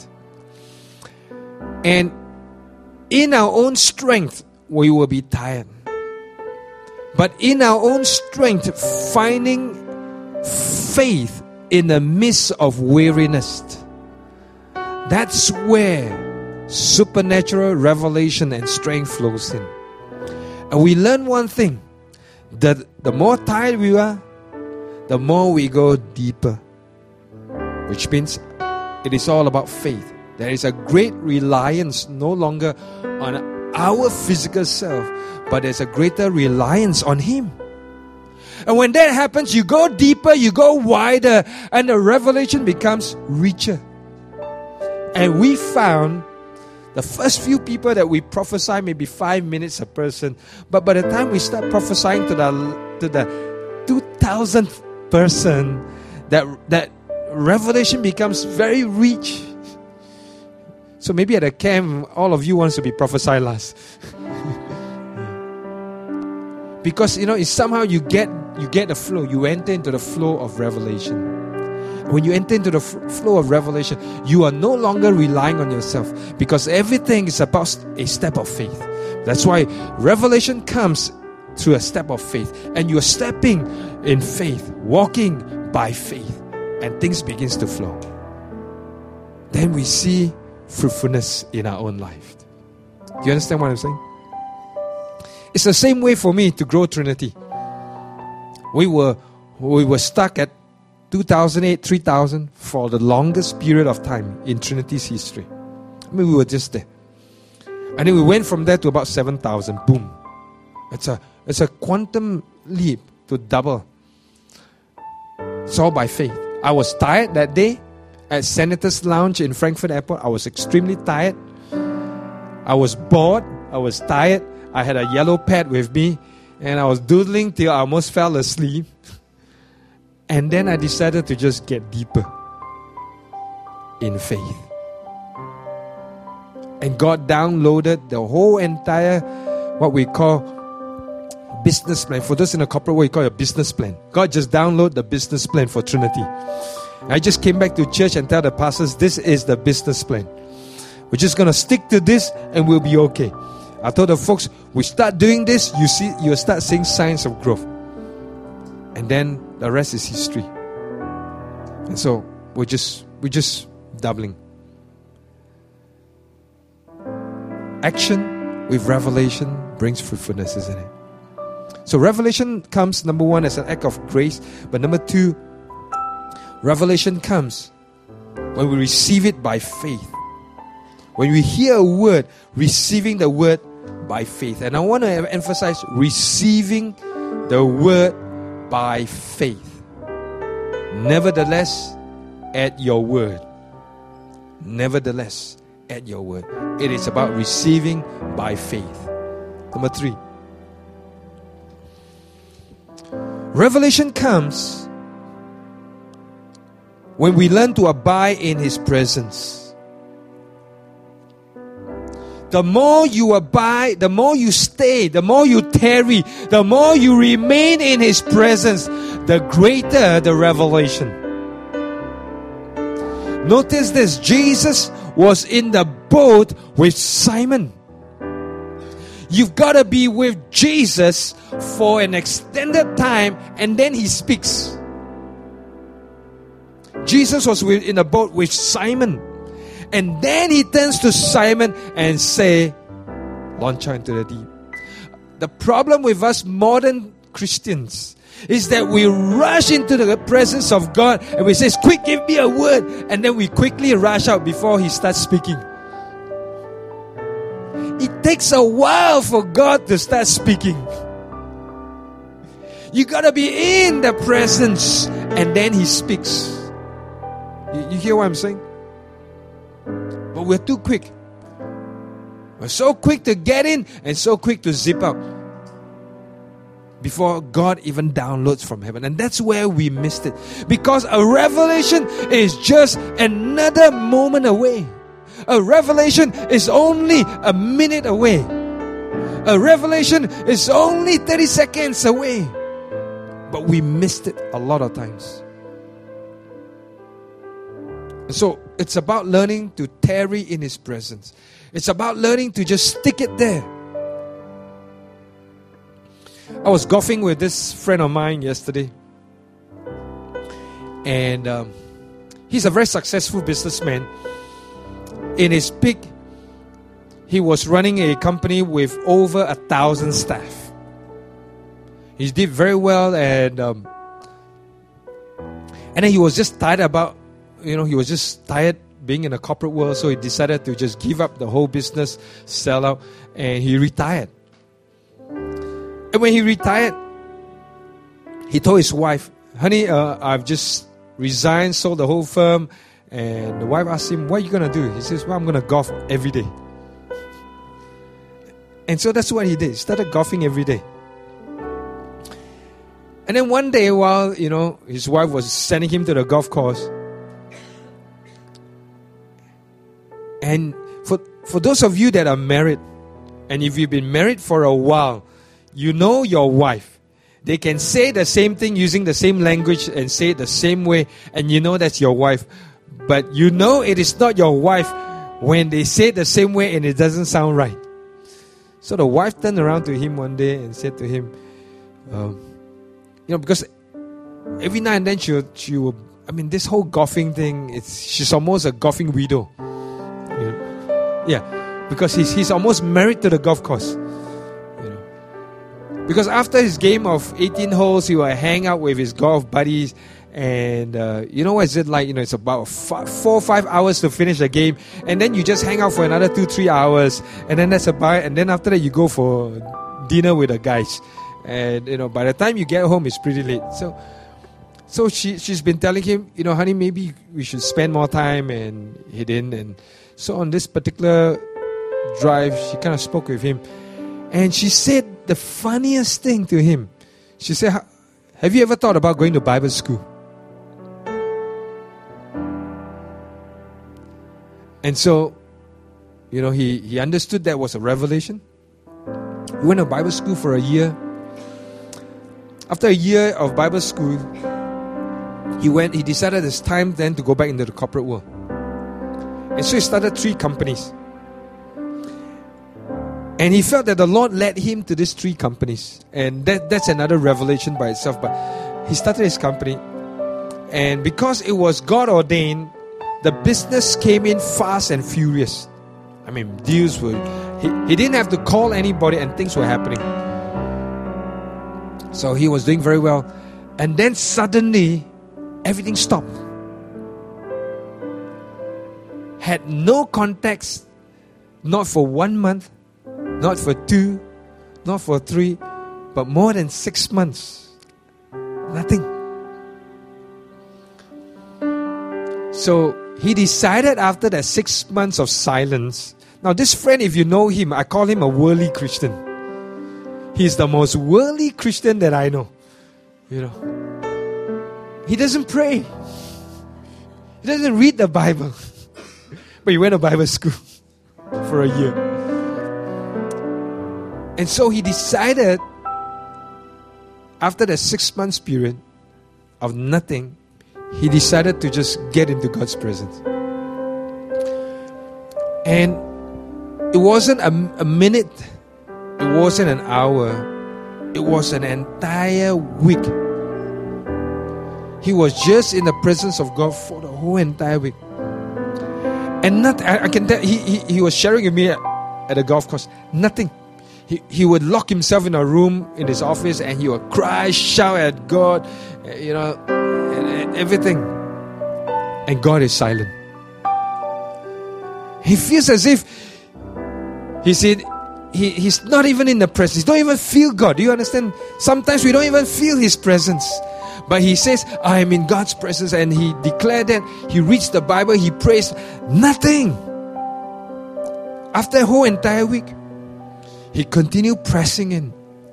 [SPEAKER 1] And in our own strength, we will be tired. But in our own strength, finding faith in the midst of weariness, that's where supernatural revelation and strength flows in. And we learn one thing, that the more tired we are, the more we go deeper. Which means it is all about faith. There is a great reliance no longer on our physical self, but there's a greater reliance on Him. And when that happens, you go deeper, you go wider, and the revelation becomes richer. And we found the first few people that we prophesy, maybe 5 minutes a person, but by the time we start prophesying to the 2000th person, that revelation becomes very rich. So maybe at a camp, all of you wants to be prophesied last. Because, it's somehow you get the flow. You enter into the flow of revelation. When you enter into the flow of revelation, you are no longer relying on yourself. Because everything is about a step of faith. That's why revelation comes through a step of faith. And you are stepping in faith, walking by faith. And things begins to flow. Then we see fruitfulness in our own life. Do you understand what I'm saying? It's the same way for me to grow Trinity. We were stuck at 2008, 3000 for the longest period of time in Trinity's history. We were just there. And then we went from there to about 7,000. Boom. It's a quantum leap to double. It's all by faith. I was tired that day at Senator's Lounge in Frankfurt Airport. I was extremely tired. I was bored. I was tired. I had a yellow pad with me, and I was doodling till I almost fell asleep. And then I decided to just get deeper in faith. And God downloaded the whole entire, what we call business plan. For those in a corporate world, you call it a business plan. God just downloaded the business plan for Trinity. I just came back to church and tell the pastors, this is the business plan. We're just going to stick to this and we'll be okay. I told the folks, we start doing this, you'll start seeing signs of growth. And then the rest is history. And so we're just doubling. Action with revelation brings fruitfulness, isn't it? So revelation comes, number one, as an act of grace. But number two, revelation comes when we receive it by faith. When we hear a word, receiving the word by faith. And I want to emphasize receiving the word by faith. Nevertheless, at your word. Nevertheless, at your word. It is about receiving by faith. Number three. Revelation comes when we learn to abide in His presence. The more you abide, the more you stay, the more you tarry, the more you remain in His presence, the greater the revelation. Notice this, Jesus was in the boat with Simon. You've got to be with Jesus for an extended time, and then He speaks. Jesus was in a boat with Simon. And then He turns to Simon and say, launch out into the deep. The problem with us modern Christians is that we rush into the presence of God and we say, quick, give me a word. And then we quickly rush out before He starts speaking. It takes a while for God to start speaking. You got to be in the presence and then He speaks. You hear what I'm saying? But we're too quick. We're so quick to get in and so quick to zip out before God even downloads from heaven. And that's where we missed it. Because a revelation is just another moment away. A revelation is only a minute away. A revelation is only 30 seconds away. But we missed it a lot of times. So it's about learning to tarry in His presence. It's about learning to just stick it there. I was golfing with this friend of mine yesterday. And he's a very successful businessman. In his peak, he was running a company with over 1,000 staff. He did very well, and then he was just tired he was just tired being in the corporate world, so he decided to just give up the whole business, sell out, and he retired. And when he retired, he told his wife, honey, I've just resigned, sold the whole firm. And the wife asked him, what are you going to do? He says, well, I'm going to golf every day. And so that's what he did. He started golfing every day. And then one day while, his wife was sending him to the golf course, and for those of you that are married, and if you've been married for a while, you know your wife. They can say the same thing using the same language and say it the same way, and you know that's your wife. But you know it is not your wife when they say it the same way and it doesn't sound right. So the wife turned around to him one day and said to him, because every now and then she will, this whole golfing thing, she's almost a golfing widow. Yeah, because he's almost married to the golf course. Because after his game of 18 holes, he will hang out with his golf buddies. And you know what is it like? It's about 4 or 5 hours to finish the game. And then you just hang out for another 2-3 hours. And then that's about it. And then after that, you go for dinner with the guys. And, by the time you get home, it's pretty late. So she's been telling him, honey, maybe we should spend more time. And he didn't. And so on this particular drive, she kind of spoke with him. And she said the funniest thing to him. She said, have you ever thought about going to Bible school? And so, he understood that was a revelation. He went to Bible school for a year. After a year of Bible school, he decided it's time then to go back into the corporate world. And so he started 3 companies. And he felt that the Lord led him to these 3 companies. And that's another revelation by itself. But he started his company. And because it was God ordained, the business came in fast and furious. Deals were... He didn't have to call anybody and things were happening. So he was doing very well. And then suddenly, everything stopped. Had no contacts, not for 1 month, not for 2, not for 3, but more than 6 months. Nothing. So he decided after that 6 months of silence. Now this friend, if you know him, I call him a worldly Christian. He's the most worldly Christian that I know. He doesn't pray. He doesn't read the Bible. But he went to Bible school for a year. And so he decided, after the 6 months period of nothing, he decided to just get into God's presence. And it wasn't a minute, it wasn't an hour, it was an entire week. He was just in the presence of God for the whole entire week. And I can tell, he was sharing with me at the golf course, nothing. He would lock himself in a room in his office and he would cry, shout at God, and everything. And God is silent. He feels as if he's not even in the presence. He don't even feel God. Do you understand? Sometimes we don't even feel His presence. But he says, I am in God's presence. And he declared that. He reads the Bible. He prays. Nothing. After a whole entire week, he continued pressing in.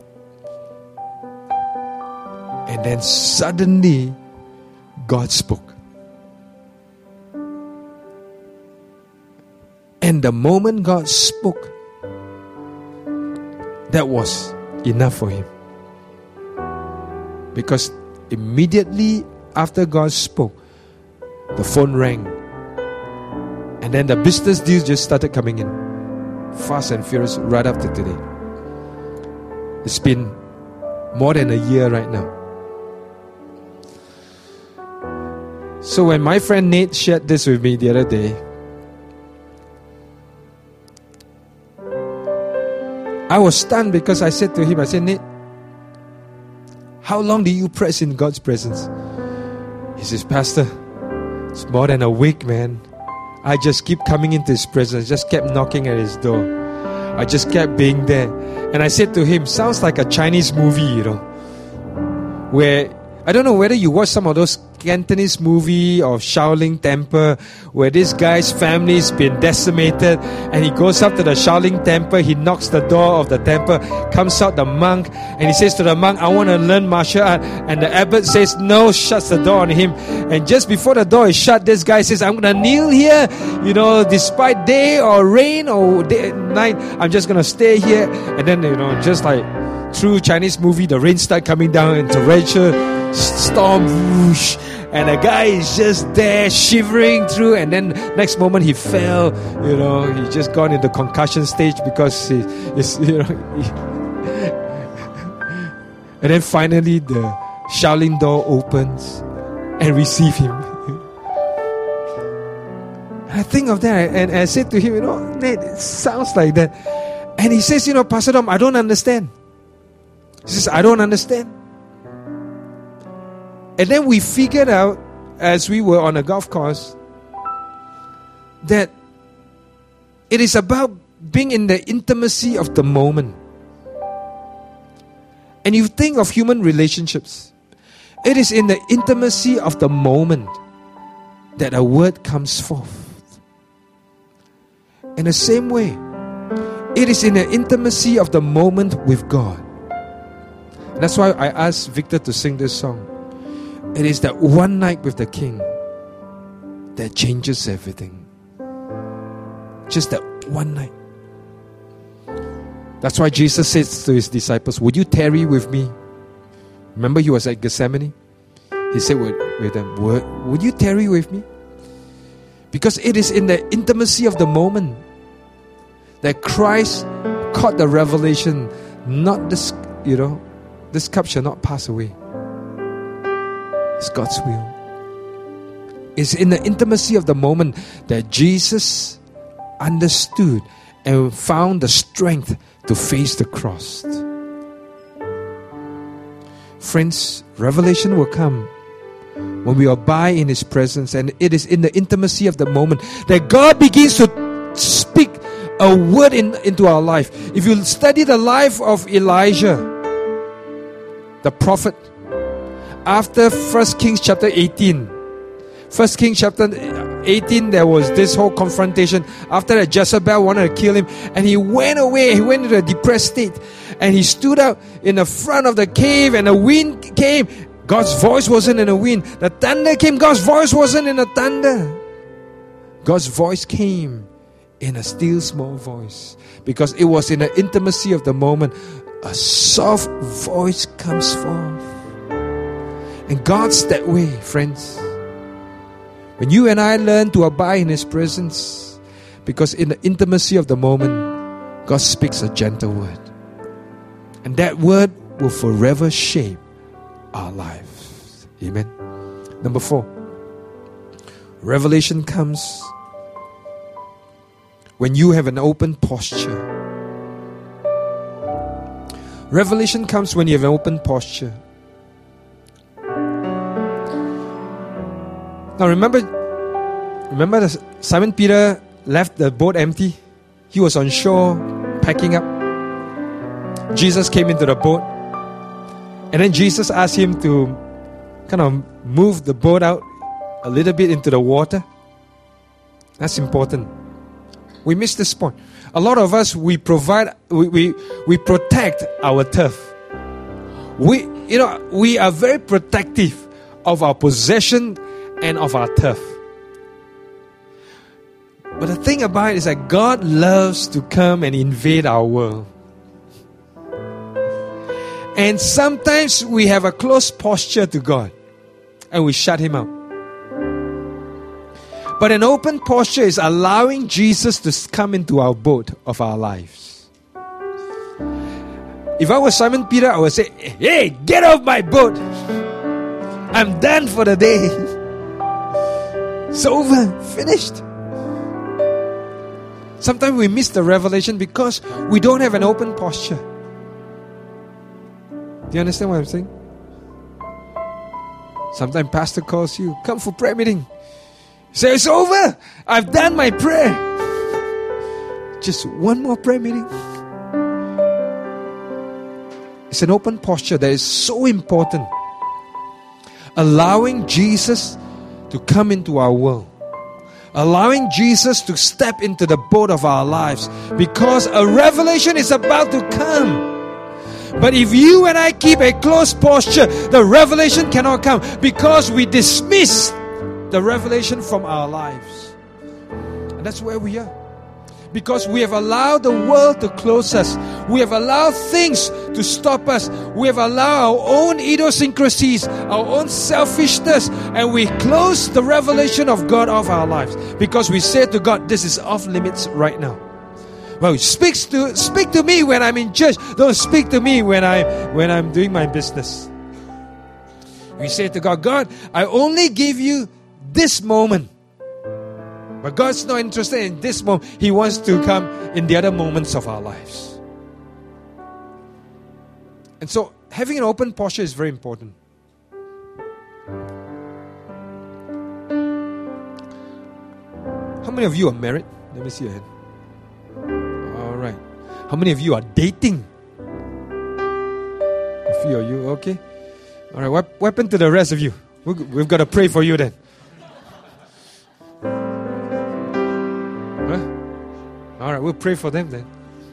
[SPEAKER 1] And then suddenly, God spoke. And the moment God spoke, that was enough for him. Because immediately after God spoke, the phone rang. And then the business deals just started coming in. Fast and furious right up to today. It's been more than a year right now. So when my friend Nate shared this with me the other day, I was stunned because I said to him, I said, Nate, how long do you press in God's presence? He says, Pastor, it's more than a week, man. I just keep coming into His presence, just kept knocking at His door. I just kept being there. And I said to him, sounds like a Chinese movie, where, I don't know whether you watch some of those Cantonese movie of Shaolin Temple, where this guy's family's been decimated, and he goes up to the Shaolin Temple, he knocks the door of the temple, comes out the monk, and he says to the monk, I want to learn martial art, and the abbot says no, shuts the door on him, and just before the door is shut, this guy says, I'm going to kneel here, despite day or rain or night, I'm just going to stay here, and then, just like through Chinese movie, the rain started coming down, and torrential storm, whoosh, and the guy is just there shivering through, and then next moment he fell, he just gone into concussion stage because he is, and then finally the Shaolin door opens and receive him. And I think of that, and I said to him, Nate, it sounds like that. And he says, Pastor Dom, I don't understand. He says, I don't understand. And then we figured out, as we were on a golf course, that it is about being in the intimacy of the moment. And you think of human relationships, it is in the intimacy of the moment that a word comes forth. In the same way, it is in the intimacy of the moment with God. And that's why I asked Victor to sing this song. It is that one night with the King that changes everything. Just that one night. That's why Jesus says to His disciples, would you tarry with me? Remember He was at Gethsemane? He said with them, would you tarry with me? Because it is in the intimacy of the moment that Christ caught the revelation, not this, this cup shall not pass away. It's God's will. It's in the intimacy of the moment that Jesus understood and found the strength to face the cross. Friends, revelation will come when we abide in His presence, and it is in the intimacy of the moment that God begins to speak a word into our life. If you study the life of Elijah, the prophet, after 1 Kings chapter 18, 1 Kings chapter 18, there was this whole confrontation. After that, Jezebel wanted to kill him, and he went away. He went into a depressed state, and he stood out in the front of the cave, and the wind came. God's voice wasn't in the wind. The thunder came. God's voice wasn't in the thunder. God's voice came in a still small voice, because it was in the intimacy of the moment. A soft voice comes forth. And God's that way, friends. When you and I learn to abide in His presence, because in the intimacy of the moment, God speaks a gentle word. And that word will forever shape our lives. Amen. Number 4. Revelation comes when you have an open posture. Revelation comes when you have an open posture. Now remember that Simon Peter left the boat empty. He was on shore packing up. Jesus came into the boat, and then Jesus asked him to kind of move the boat out a little bit into the water. That's important. We missed this point. A lot of us, we protect our turf. We are very protective of our possession and of our turf. But the thing about it is that God loves to come and invade our world. And sometimes we have a close posture to God and we shut Him out. But an open posture is allowing Jesus to come into our boat of our lives. If I was Simon Peter, I would say, hey, get off my boat. I'm done for the day. It's over, finished. Sometimes we miss the revelation because we don't have an open posture. Do you understand what I'm saying? Sometimes pastor calls you, come for prayer meeting. Say, it's over. I've done my prayer. Just one more prayer meeting. It's an open posture that is so important. Allowing Jesus to come into our world. Allowing Jesus to step into the boat of our lives. Because a revelation is about to come. But if you and I keep a close posture, the revelation cannot come. Because we dismiss the revelation from our lives. And that's where we are. Because we have allowed the world to close us. We have allowed things to stop us. We have allowed our own idiosyncrasies, our own selfishness, and we close the revelation of God of our lives. Because we say to God, this is off limits right now. Well, speak to me when I'm in church. Don't speak to me when I'm doing my business. We say to God, God, I only give you this moment. But God's not interested in this moment. He wants to come in the other moments of our lives. And so, having an open posture is very important. How many of you are married? Let me see your hand. All right. How many of you are dating? A few of you, okay. All right, what happened to the rest of you? We've got to pray for you then. All right, we'll pray for them then.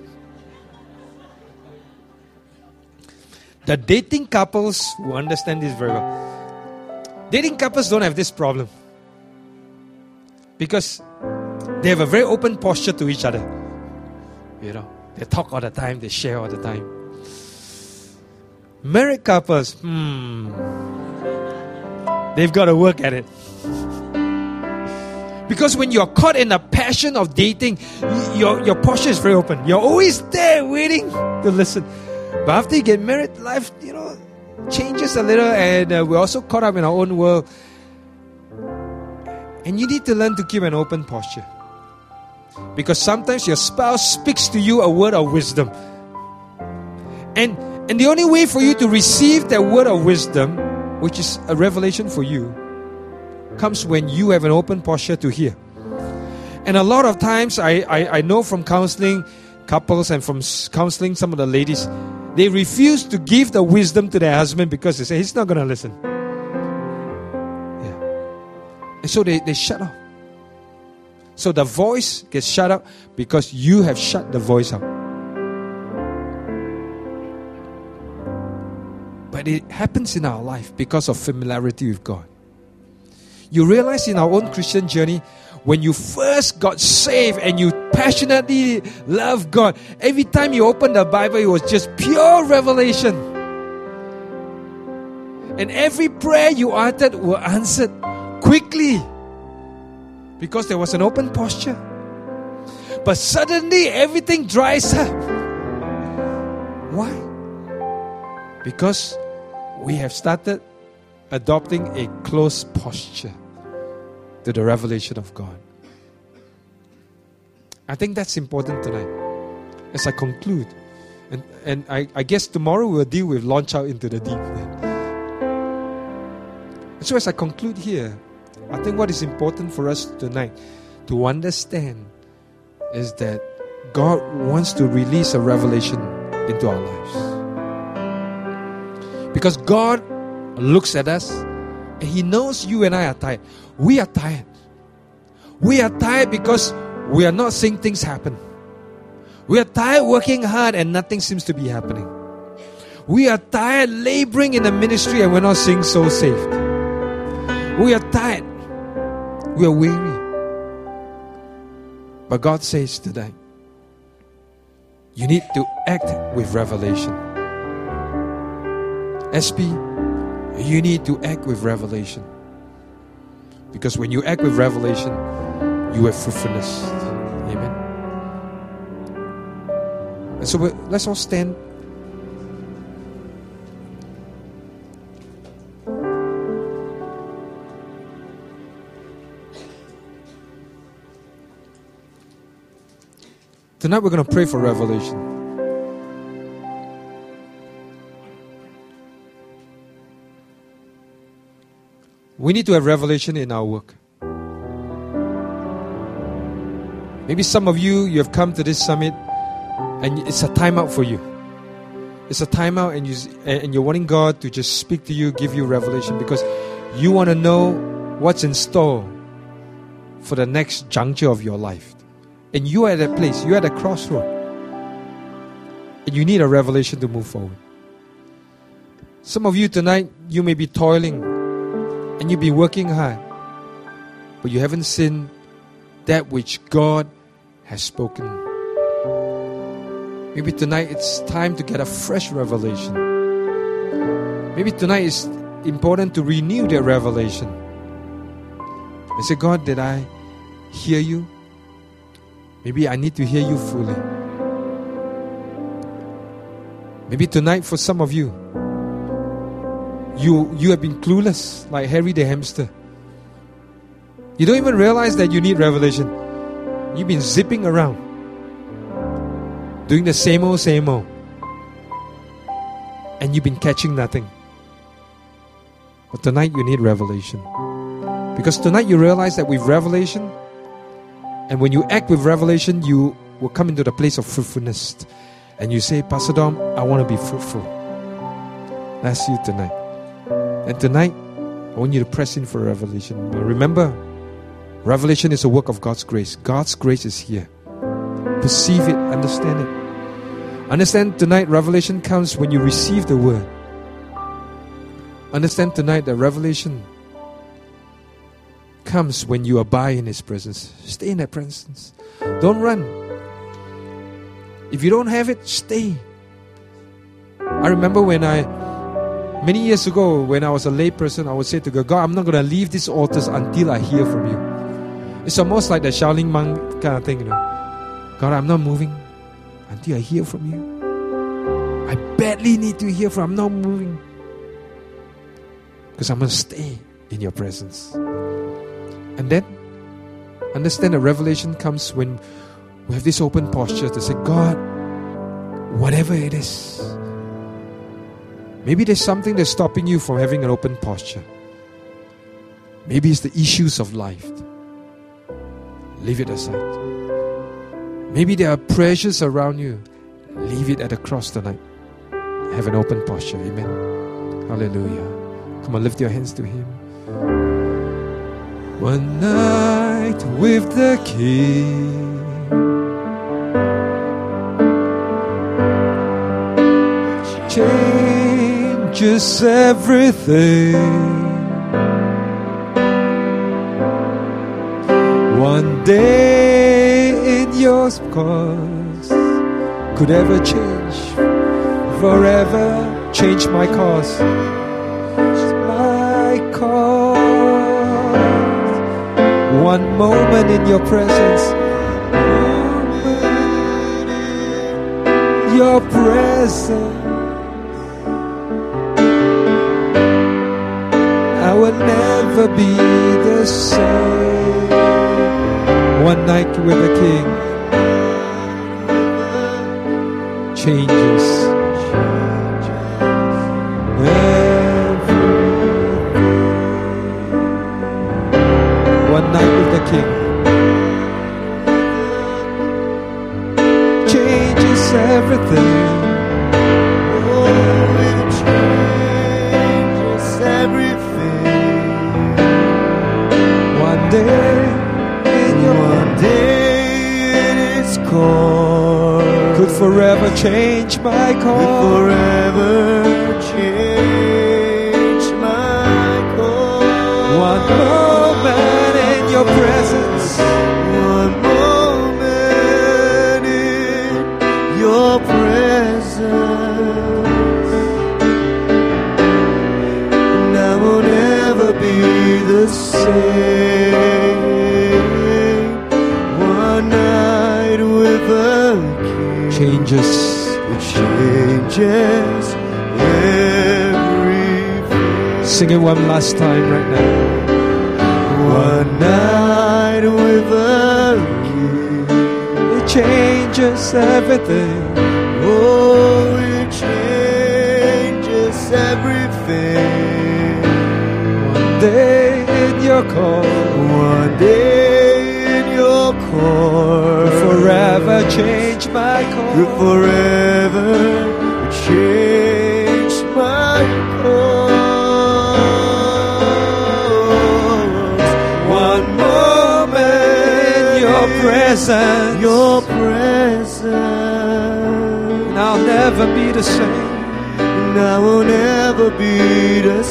[SPEAKER 1] The dating couples who understand this very well. Dating couples don't have this problem. Because they have a very open posture to each other. You know, they talk all the time, they share all the time. Married couples, they've got to work at it. Because when you're caught in the passion of dating, your posture is very open. You're always there waiting to listen. But after you get married, life, changes a little, and we're also caught up in our own world. And you need to learn to keep an open posture. Because sometimes your spouse speaks to you a word of wisdom. And the only way for you to receive that word of wisdom, which is a revelation for you, comes when you have an open posture to hear. And a lot of times, I know from counseling couples and from counseling some of the ladies, they refuse to give the wisdom to their husband because they say, he's not going to listen. Yeah. And so they shut off. So the voice gets shut up because you have shut the voice up. But it happens in our life because of familiarity with God. You realize in our own Christian journey, when you first got saved and you passionately love God, every time you opened the Bible, it was just pure revelation. And every prayer you uttered were answered quickly because there was an open posture. But suddenly everything dries up. Why? Because we have started adopting a close posture to the revelation of God. I think that's important tonight. As I conclude, and I guess tomorrow we'll deal with launch out into the deep. And so as I conclude here, I think what is important for us tonight to understand is that God wants to release a revelation into our lives. Because God looks at us and He knows you and I are tired. We are tired. We are tired because we are not seeing things happen. We are tired working hard and nothing seems to be happening. We are tired laboring in the ministry and we're not seeing souls saved. We are tired. We are weary. But God says today, you need to act with revelation. SP, you need to act with revelation. Because when you act with revelation, you have fruitfulness. Amen. And so let's all stand. Tonight we're going to pray for revelation. We need to have revelation in our work. Maybe some of you have come to this summit and it's a timeout for you. It's a timeout and you're wanting God to just speak to you, give you revelation because you want to know what's in store for the next juncture of your life. And you are at that place, you're at a crossroad. And you need a revelation to move forward. Some of you tonight, you may be toiling and you've been working hard, but you haven't seen that which God has spoken. Maybe tonight it's time to get a fresh revelation. Maybe tonight it's important to renew that revelation. And say, God, did I hear you? Maybe I need to hear you fully. Maybe tonight for some of you, you have been clueless like Harry the hamster. You don't even realize that you need revelation. You've been zipping around, doing the same old. And you've been catching nothing. But tonight you need revelation. Because tonight you realize that with revelation, and when you act with revelation, you will come into the place of fruitfulness. And you say, Pastor Dom, I want to be fruitful. That's you tonight. And tonight, I want you to press in for revelation. But remember, revelation is a work of God's grace. God's grace is here. Perceive it, understand it. Understand tonight, revelation comes when you receive the word. Understand tonight that revelation comes when you abide in His presence. Stay in that presence. Don't run. If you don't have it, stay. I remember many years ago, when I was a lay person, I would say to God, God, I'm not going to leave these altars until I hear from you. It's almost like the Shaolin monk kind of thing, you know. God, I'm not moving until I hear from you. I badly need to hear from you. I'm not moving. Because I'm going to stay in your presence. And then, understand that revelation comes when we have this open posture to say, God, whatever it is, maybe there's something that's stopping you from having an open posture. Maybe it's the issues of life. Leave it aside. Maybe there are pressures around you. Leave it at the cross tonight. Have an open posture. Amen. Hallelujah. Come on, lift your hands to Him. One night with the King, changes everything. One day in your cause could ever change, forever change my cause. My cause. One moment in your presence, your presence, I will never be the same. One night with the King changes everything. One night with the King changes everything.
[SPEAKER 2] Oh, it changes everything.
[SPEAKER 1] One day in its course, forever change my
[SPEAKER 2] will
[SPEAKER 1] course.
[SPEAKER 2] forever change my course.
[SPEAKER 1] One moment in your presence,
[SPEAKER 2] One moment in your presence, and I will never be the same. One night with a King
[SPEAKER 1] changes.
[SPEAKER 2] changes everything.
[SPEAKER 1] Sing it one last time right now.
[SPEAKER 2] One night with a King,
[SPEAKER 1] It changes everything.
[SPEAKER 2] oh, it changes everything.
[SPEAKER 1] One day in your call,
[SPEAKER 2] One day in your court,
[SPEAKER 1] forever change my call.
[SPEAKER 2] will forever change my course. One moment
[SPEAKER 1] In your presence,
[SPEAKER 2] your presence,
[SPEAKER 1] and I'll never be the same.
[SPEAKER 2] and I will never be the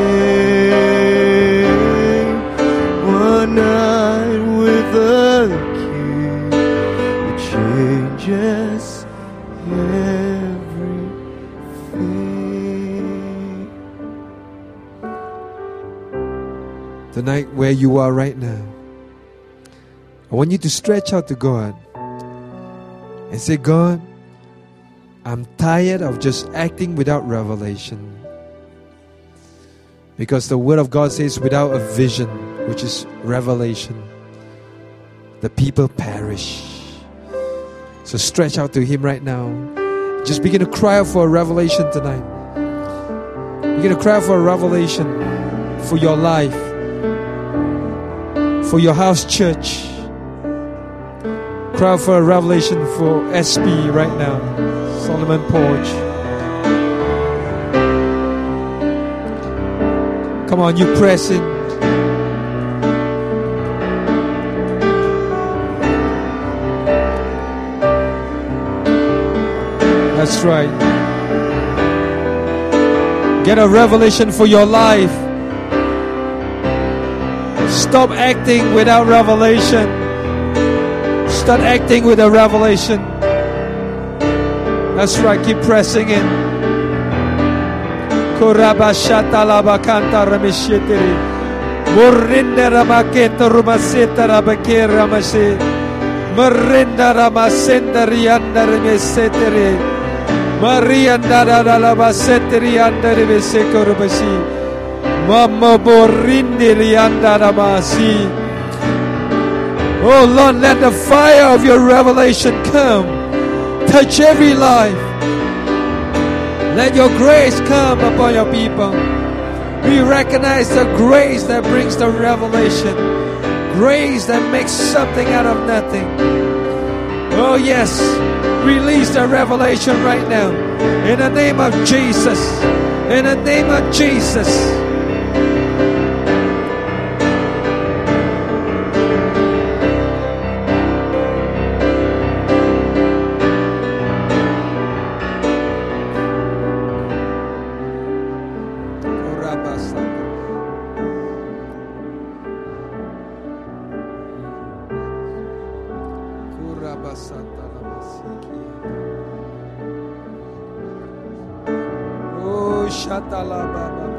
[SPEAKER 2] same. One night with a King, it changes everything.
[SPEAKER 1] Tonight, where you are right now, I want you to stretch out to God and say, God, I'm tired of just acting without revelation. Because the Word of God says, without a vision, which is revelation, the people perish. So stretch out to Him right now. Just begin to cry out for a revelation tonight. Begin to cry out for a revelation for your life, for your house church. Cry out for a revelation for SP right now, Solomon Porch. Come on, you press in. That's right. Get a revelation for your life. Stop acting without revelation. Start acting with a revelation. That's right, keep pressing in. Korabashata labakanta rameshitiri. Murinda ramaketa rumaseta rabake ramase. Murinda ramasenda rianda remesetiri. Marianda ralabasetiri anda remeseko rubasi. Mama borindi rianda ramasi. Oh Lord, let the fire of your revelation come. Touch every life. Let your grace come upon your people. We recognize the grace that brings the revelation. Grace that makes something out of nothing. Oh yes, release the revelation right now. In the name of Jesus. In the name of Jesus. Oh, Shatalababa.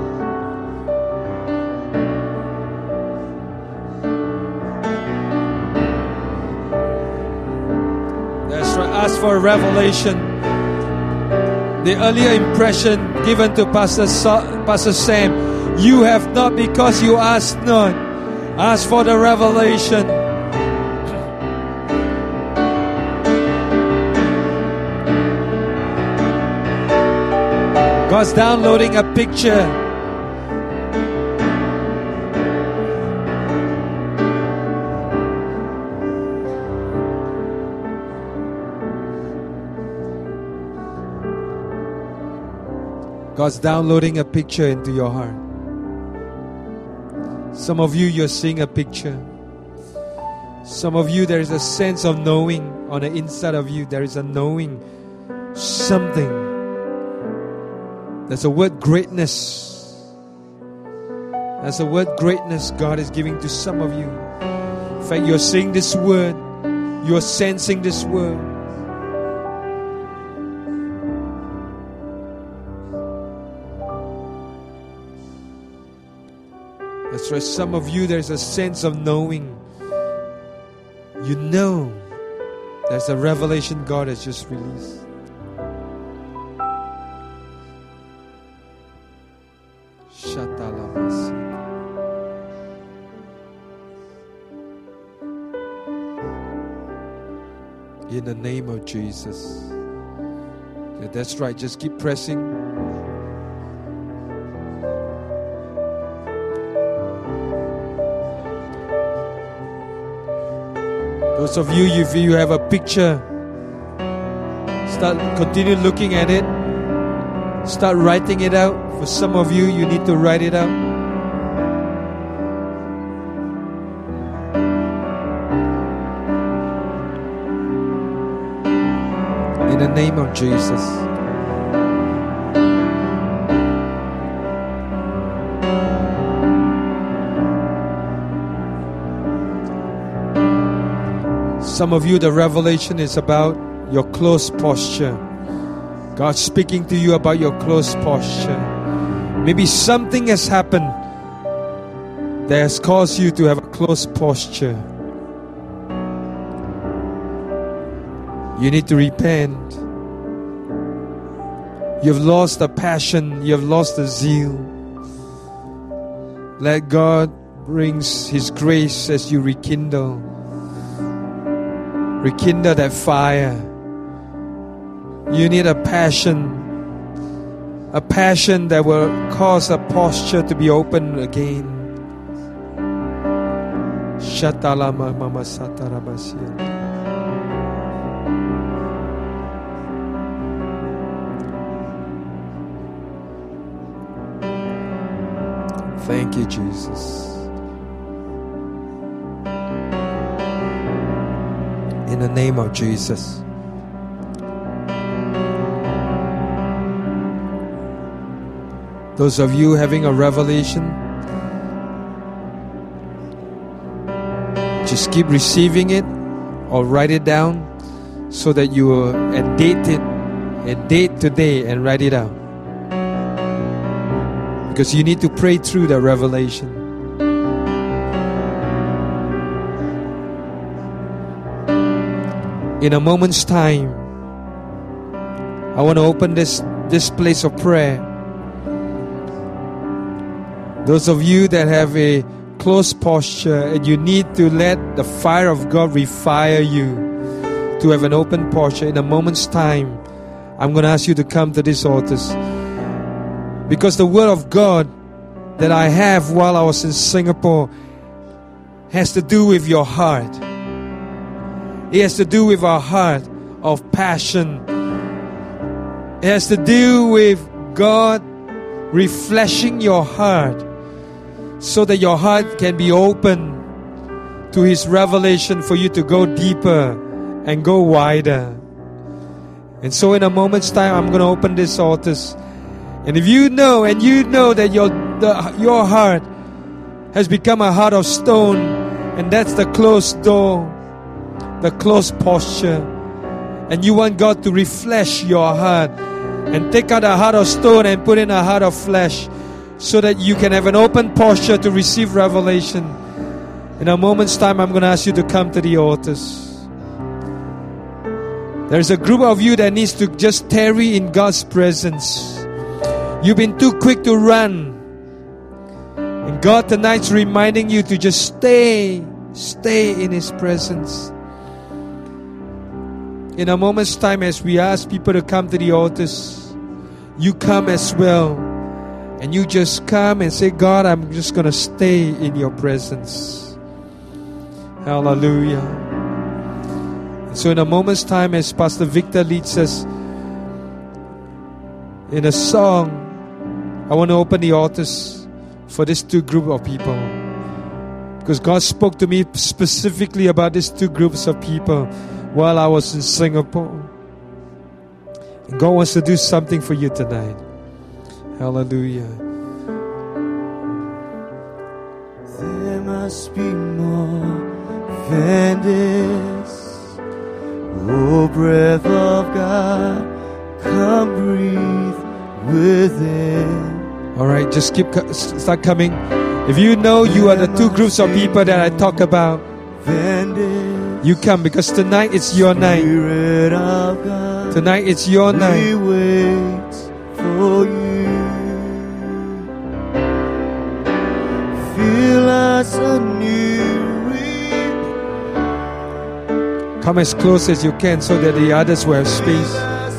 [SPEAKER 1] That's right. Ask for a revelation. The earlier impression given to Pastor Sam, you have not because you ask not. Ask for the revelation. God's downloading a picture. God's downloading a picture into your heart. Some of you, you're seeing a picture. Some of you, there is a sense of knowing on the inside of you. There is a knowing something. There's a word greatness. There's a word greatness God is giving to some of you. In fact, you're saying this word. You're sensing this word. That's right. Some of you, there's a sense of knowing. You know there's a revelation God has just released. In the name of Jesus. Yeah, that's right. Just keep pressing. Those of you, if you have a picture, continue looking at it. Start writing it out. For some of you, you need to write it out. In the name of Jesus. Some of you, the revelation is about your close posture. God's speaking to you about your close posture. Maybe something has happened that has caused you to have a close posture. You need to repent. You've lost the passion. You've lost the zeal. Let God bring His grace as you rekindle. Rekindle that fire. You need a passion that will cause a posture to be open again. Shatalama mama satarabasiya. Thank you, Jesus. In the name of Jesus. Those of you having a revelation, just keep receiving it or write it down so that you will date today and write it out. Because you need to pray through the revelation. In a moment's time, I want to open this place of prayer. Those of you that have a close posture and you need to let the fire of God refire you to have an open posture, in a moment's time, I'm going to ask you to come to these altars. Because the word of God that I have while I was in Singapore has to do with your heart. It has to do with our heart of passion. It has to do with God refreshing your heart so that your heart can be open to His revelation for you to go deeper and go wider. And so in a moment's time, I'm going to open these altars. And if you know that your heart has become a heart of stone, and that's the closed door, the closed posture, and you want God to refresh your heart and take out a heart of stone and put in a heart of flesh so that you can have an open posture to receive revelation, in a moment's time, I'm going to ask you to come to the altars. There's a group of you that needs to just tarry in God's presence. You've been too quick to run. And God tonight's reminding you to just stay in His presence. In a moment's time, as we ask people to come to the altars, you come as well. And you just come and say, God, I'm just going to stay in your presence. Hallelujah. And so in a moment's time, as Pastor Victor leads us in a song, I want to open the altars for this two group of people. Because God spoke to me specifically about these two groups of people while I was in Singapore. And God wants to do something for you tonight. Hallelujah.
[SPEAKER 2] There must be more than this. Oh, breath of God, come breathe within.
[SPEAKER 1] All right, just start coming. If you know you are the two groups of people that I talk about, you come, because tonight it's your night. Tonight it's your night.
[SPEAKER 2] We wait for you. Feel us anew.
[SPEAKER 1] Come as close as you can so that the others will have space.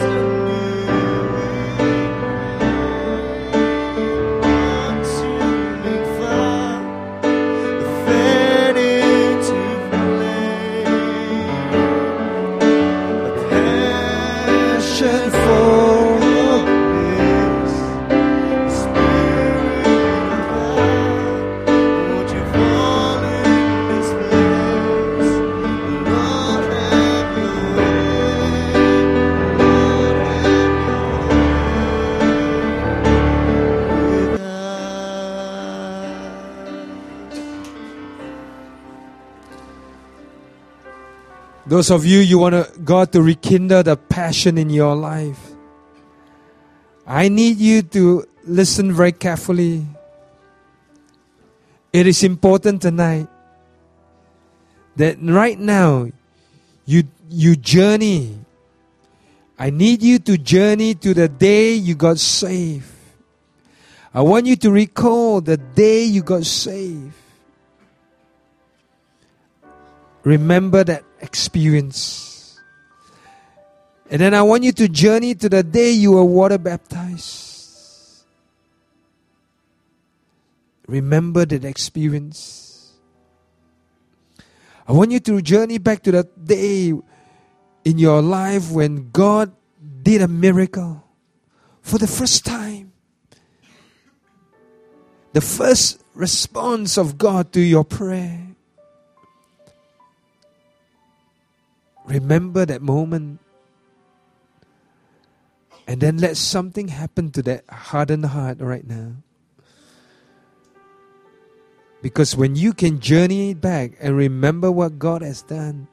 [SPEAKER 1] Those of you want God to rekindle the passion in your life, I need you to listen very carefully. It is important tonight that right now you journey. I need you to journey to the day you got saved. I want you to recall the day you got saved. Remember that experience. And then I want you to journey to the day you were water baptized. Remember that experience. I want you to journey back to that day in your life when God did a miracle for the first time. The first response of God to your prayer. Remember that moment. And then let something happen to that hardened heart right now. Because when you can journey back and remember what God has done,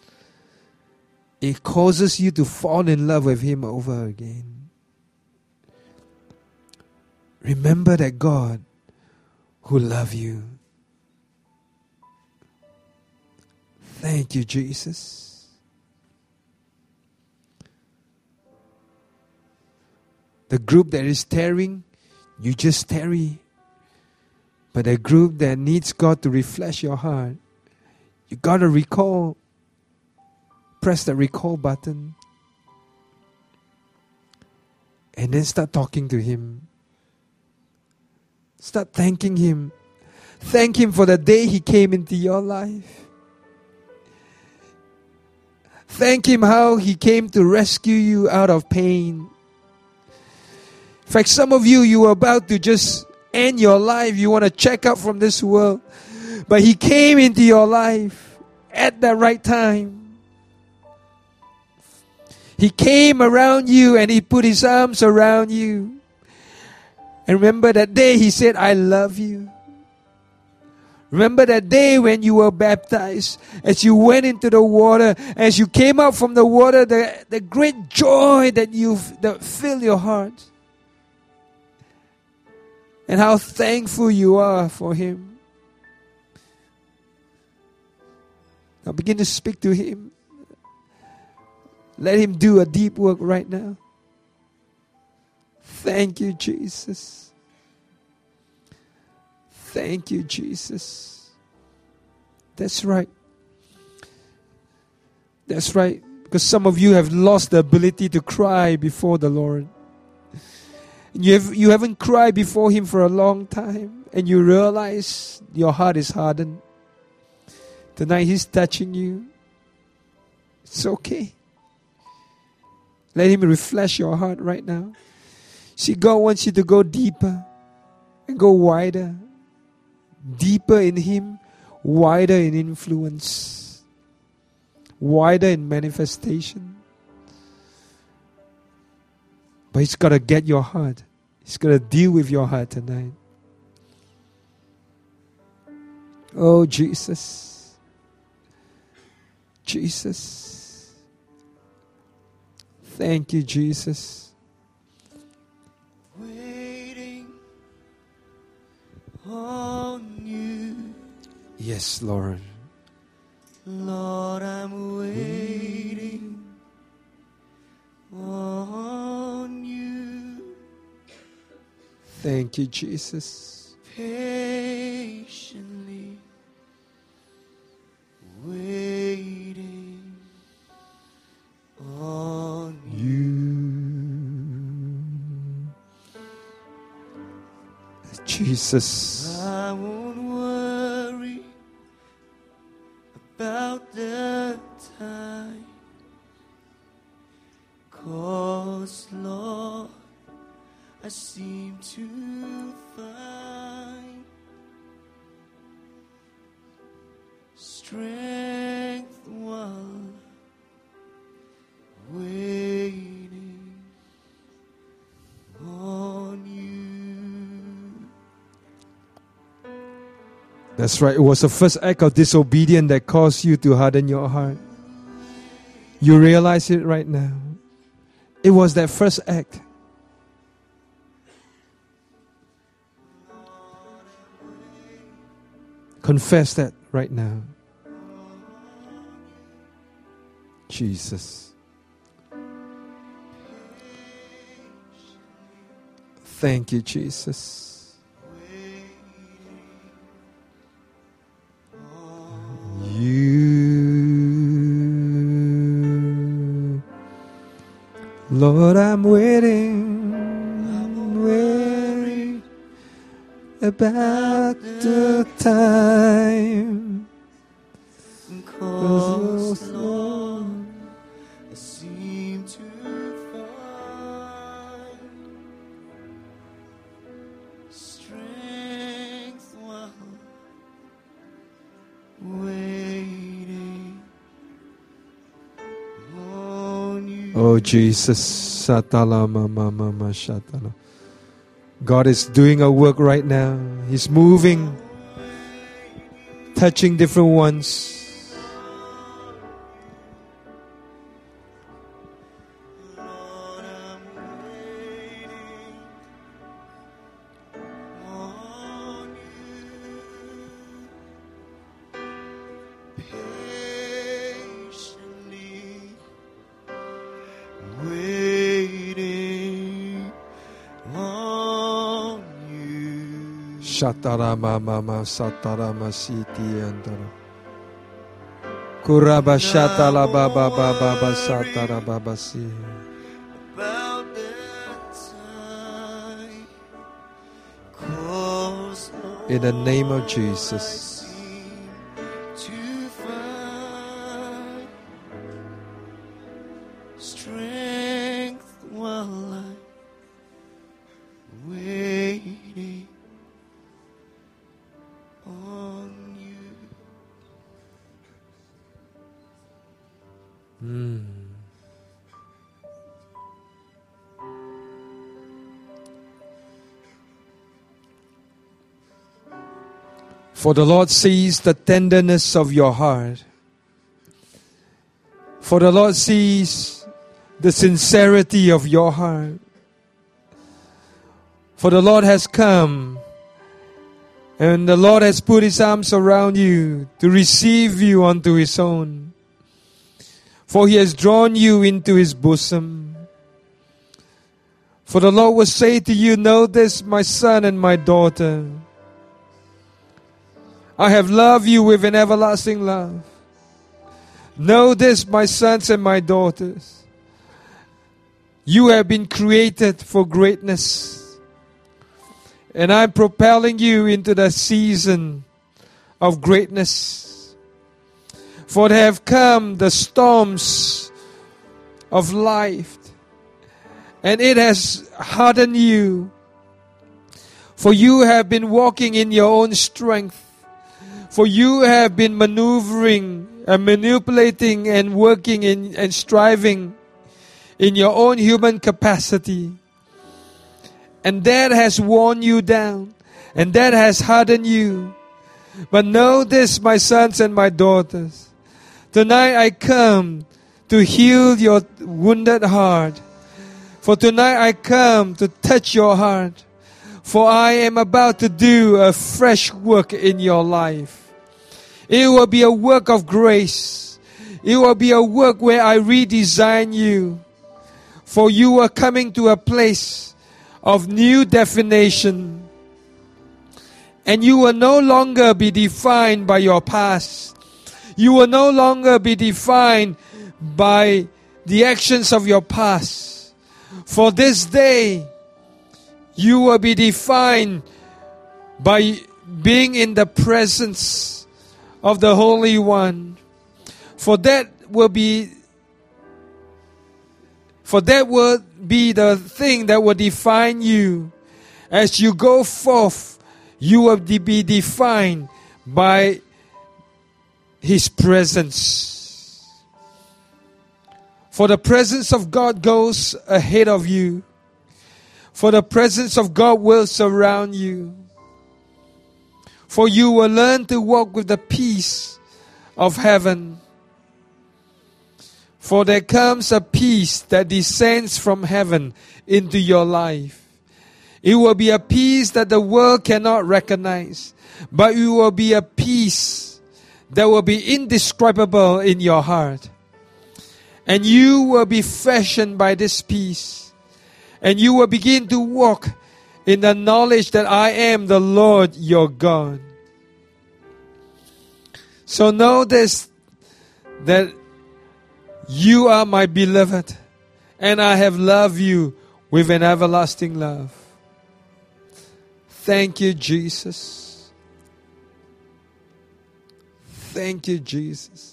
[SPEAKER 1] it causes you to fall in love with Him over again. Remember that God who loves you. Thank you, Jesus. The group that is tarrying, you just tarry. But the group that needs God to refresh your heart, you got to recall. Press the recall button. And then start talking to Him. Start thanking Him. Thank Him for the day He came into your life. Thank Him how He came to rescue you out of pain. In fact, some of you were about to just end your life. You want to check out from this world. But He came into your life at the right time. He came around you and He put His arms around you. And remember that day He said, I love you. Remember that day when you were baptized, as you went into the water, as you came out from the water, the great joy that filled your heart. And how thankful you are for Him. Now begin to speak to Him. Let Him do a deep work right now. Thank you, Jesus. Thank you, Jesus. That's right. That's right. Because some of you have lost the ability to cry before the Lord. You haven't cried before Him for a long time. And you realize your heart is hardened. Tonight He's touching you. It's okay. Let Him refresh your heart right now. See, God wants you to go deeper and go wider. Deeper in Him, wider in influence, wider in manifestation. But He's got to get your heart. He's got to deal with your heart tonight. Oh, Jesus. Jesus. Thank you, Jesus.
[SPEAKER 2] Waiting on you.
[SPEAKER 1] Yes, Lord.
[SPEAKER 2] Lord, I'm waiting on you.
[SPEAKER 1] Thank you, Jesus.
[SPEAKER 2] Patiently waiting on you.
[SPEAKER 1] Jesus.
[SPEAKER 2] I won't worry about the time, 'cause Lord, I seem to find strength while waiting on you.
[SPEAKER 1] That's right. It was the first act of disobedience that caused you to harden your heart. You realize it right now. It was that first act. Confess that right now. Jesus. Thank you, Jesus. You, Lord, I'm waiting about the time.
[SPEAKER 2] 'Cause Lord, I seem to find strength while waiting on you.
[SPEAKER 1] Oh, Jesus. Satala mama mama shatala. God is doing a work right now. He's moving, touching different ones.
[SPEAKER 2] Lord, I'm waiting on you. Patiently waiting on you.
[SPEAKER 1] Shatara mama satara masiti andara. Kuraba shatala baba baba satara baba si.
[SPEAKER 2] About that time, 'cause
[SPEAKER 1] In the name of
[SPEAKER 2] I
[SPEAKER 1] Jesus.
[SPEAKER 2] seem to find strength while I'm waiting on you.
[SPEAKER 1] For the Lord sees the tenderness of your heart. For the Lord sees the sincerity of your heart. For the Lord has come, and the Lord has put His arms around you to receive you unto His own. For He has drawn you into His bosom. For the Lord will say to you, know this, my son and my daughter. I have loved you with an everlasting love. Know this, my sons and my daughters. You have been created for greatness. And I'm propelling you into the season of greatness. For there have come the storms of life, and it has hardened you. For you have been walking in your own strength. For you have been maneuvering and manipulating and working in and striving in your own human capacity. And that has worn you down. And that has hardened you. But know this, my sons and my daughters. Tonight I come to heal your wounded heart. For tonight I come to touch your heart. For I am about to do a fresh work in your life. It will be a work of grace. It will be a work where I redesign you. For you are coming to a place of new definition. And you will no longer be defined by your past. You will no longer be defined by the actions of your past. For this day, you will be defined by being in the presence of the Holy One. For that will be the thing that will define you. As you go forth, you will be defined by His presence. For the presence of God goes ahead of you. For the presence of God will surround you. For you will learn to walk with the peace of heaven. For there comes a peace that descends from heaven into your life. It will be a peace that the world cannot recognize. But it will be a peace that will be indescribable in your heart. And you will be fashioned by this peace. And you will begin to walk in the knowledge that I am the Lord your God. So know this, that you are my beloved, and I have loved you with an everlasting love. Thank you, Jesus. Thank you, Jesus.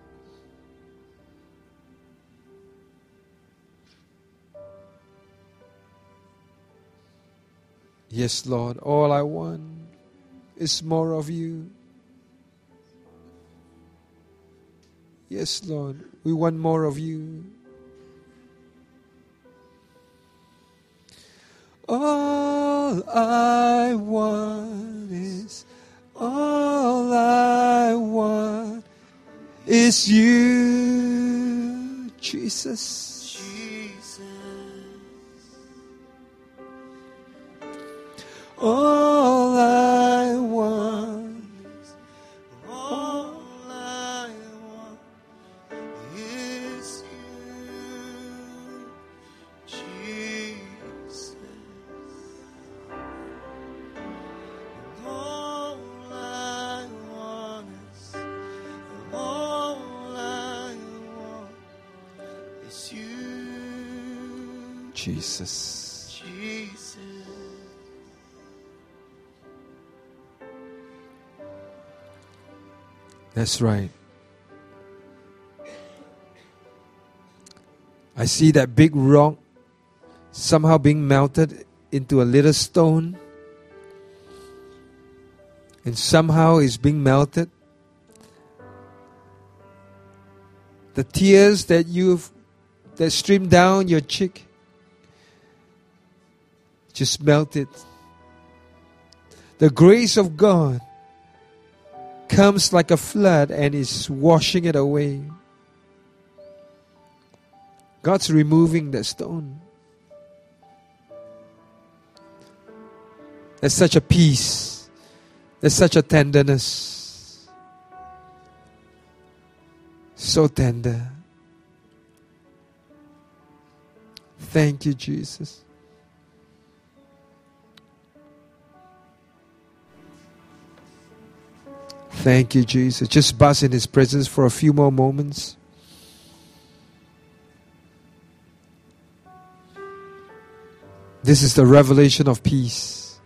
[SPEAKER 1] Yes, Lord, all I want is more of you. Yes, Lord, we want more of you. All I want is you, Jesus. All I want
[SPEAKER 2] is you, Jesus. All I want is you,
[SPEAKER 1] Jesus.
[SPEAKER 2] Jesus.
[SPEAKER 1] That's right. I see that big rock somehow being melted into a little stone. And somehow it's being melted. The tears that stream down your cheek just melted. The grace of God comes like a flood and is washing it away. God's removing the stone. There's such a peace. There's such a tenderness. So tender. Thank you, Jesus. Thank you, Jesus. Just bask in His presence for a few more moments. This is the revelation of peace.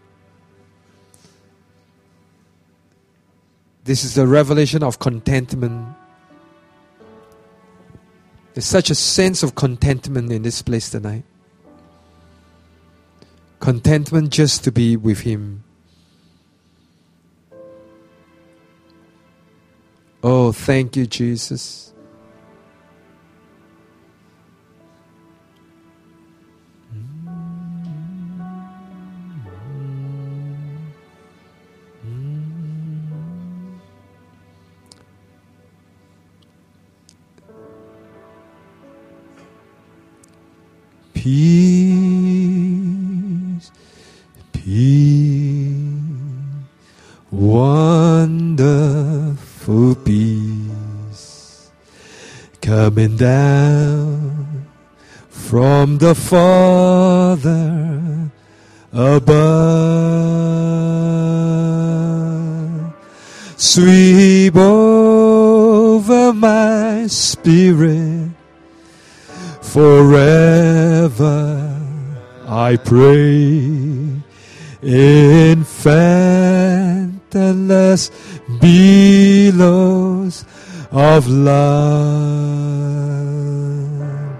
[SPEAKER 1] This is the revelation of contentment. There's such a sense of contentment in this place tonight. Contentment just to be with Him. Oh, thank you, Jesus. Peace, peace, wonderful peace, coming down from the Father above. Sweep over my spirit, forever I pray, in fathomless billows of love.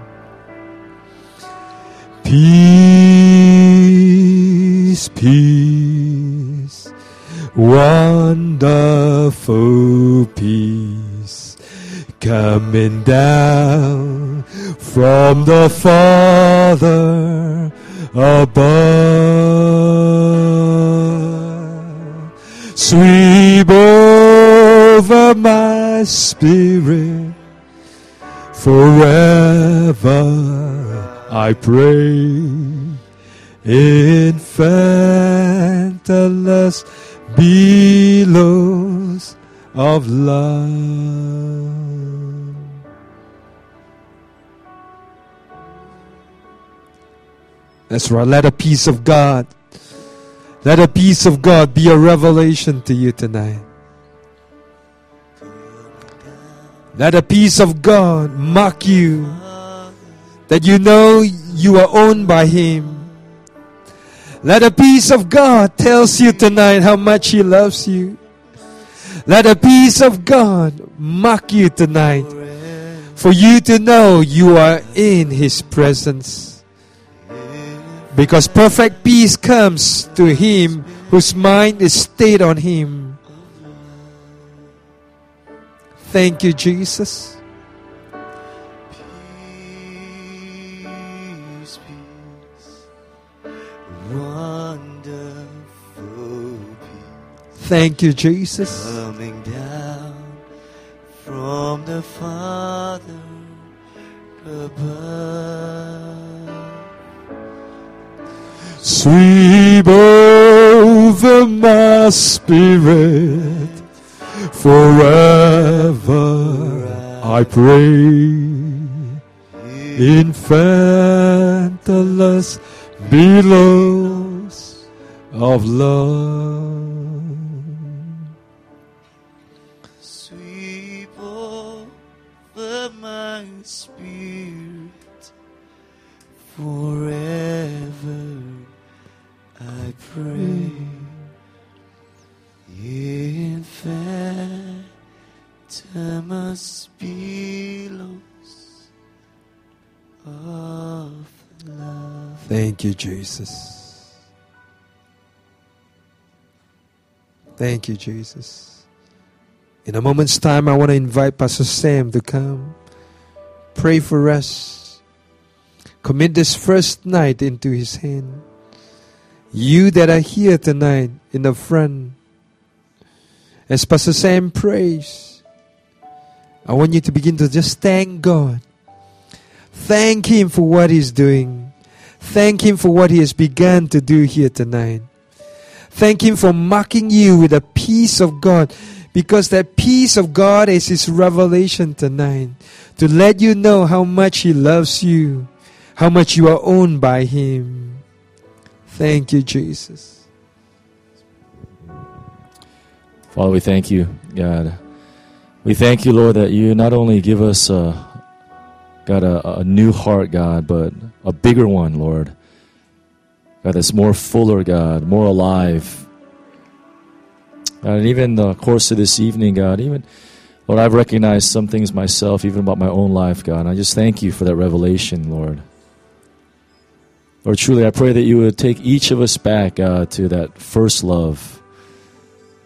[SPEAKER 1] Peace, peace, wonderful peace, coming down from the Father above. Sweep over my spirit, forever I pray, in fathomless billows of love. That's right. Let the peace of God, let the peace of God be a revelation to you tonight. Let the peace of God mark you, that you know you are owned by Him. Let the peace of God tells you tonight how much He loves you. Let the peace of God mark you tonight, for you to know you are in His presence. Because perfect peace comes to him whose mind is stayed on Him. Thank you, Jesus.
[SPEAKER 2] Peace, peace, wonderful peace,
[SPEAKER 1] Thank you, Jesus.
[SPEAKER 2] coming down from the Father above.
[SPEAKER 1] Sweep over my spirit, forever I pray, in fathomless billows of love.
[SPEAKER 2] Sweep over my spirit, forever I pray, in fathomless billows of love.
[SPEAKER 1] Thank you, Jesus. Thank you, Jesus. In a moment's time, I want to invite Pastor Sam to come, pray for us, commit this first night into his hand. You that are here tonight in the front, as Pastor Sam prays, I want you to begin to just thank God. Thank Him for what He's doing. Thank Him for what He has begun to do here tonight. Thank Him for marking you with the peace of God, because that peace of God is His revelation tonight, to let you know how much He loves you, how much you are owned by Him. Thank you, Jesus.
[SPEAKER 3] Father, we thank you, God. We thank you, Lord, that you not only give us, God, a new heart, God, but a bigger one, Lord. God, that's more fuller, God, more alive. God, and even in the course of this evening, God, even, Lord, I've recognized some things myself, even about my own life, God. And I just thank you for that revelation, Lord. Lord, truly, I pray that you would take each of us back, God, to that first love.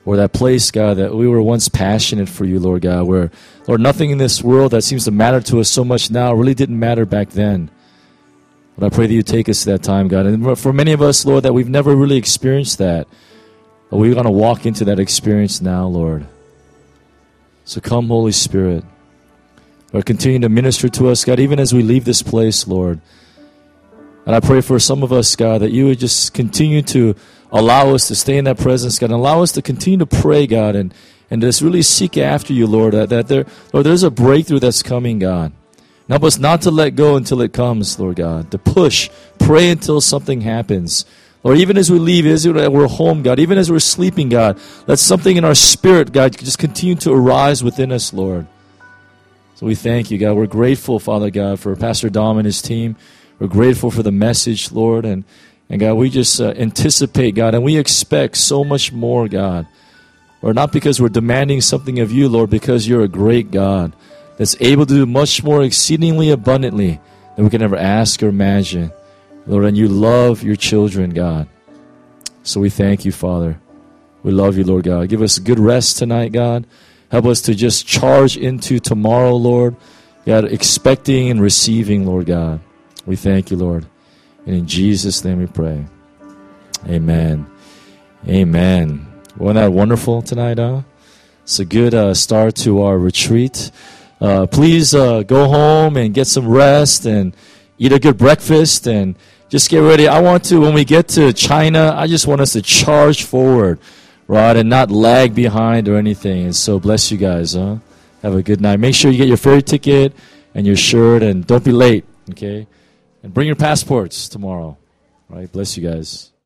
[SPEAKER 3] or that place, God, that we were once passionate for you, Lord God, where, Lord, nothing in this world that seems to matter to us so much now really didn't matter back then. But I pray that you take us to that time, God. And for many of us, Lord, that we've never really experienced that, but we're going to walk into that experience now, Lord. So come, Holy Spirit. Lord, continue to minister to us, God, even as we leave this place, Lord. And I pray for some of us, God, that you would just continue to allow us to stay in that presence, God, and allow us to continue to pray, God, and just really seek after you, Lord, Lord, there's a breakthrough that's coming, God. Help us not to let go until it comes, Lord God, to push, pray until something happens. Lord, even as we leave, as we're home, God, even as we're sleeping, God, let something in our spirit, God, just continue to arise within us, Lord. So we thank you, God. We're grateful, Father God, for Pastor Dom and his team. We're grateful for the message, Lord, and God, we just anticipate, God, and we expect so much more, God. Or not because we're demanding something of you, Lord, because you're a great God that's able to do much more exceedingly abundantly than we can ever ask or imagine. Lord, and you love your children, God. So we thank you, Father. We love you, Lord God. Give us good rest tonight, God. Help us to just charge into tomorrow, Lord. God, expecting and receiving, Lord God. We thank you, Lord. And in Jesus' name we pray. Amen. Amen. Wasn't that wonderful tonight, huh? It's a good start to our retreat. Please go home and get some rest and eat a good breakfast and just get ready. I want to, when we get to China, I just want us to charge forward, right, and not lag behind or anything. And so bless you guys, huh? Have a good night. Make sure you get your ferry ticket and your shirt, and don't be late, okay? And bring your passports tomorrow. All right, bless you guys.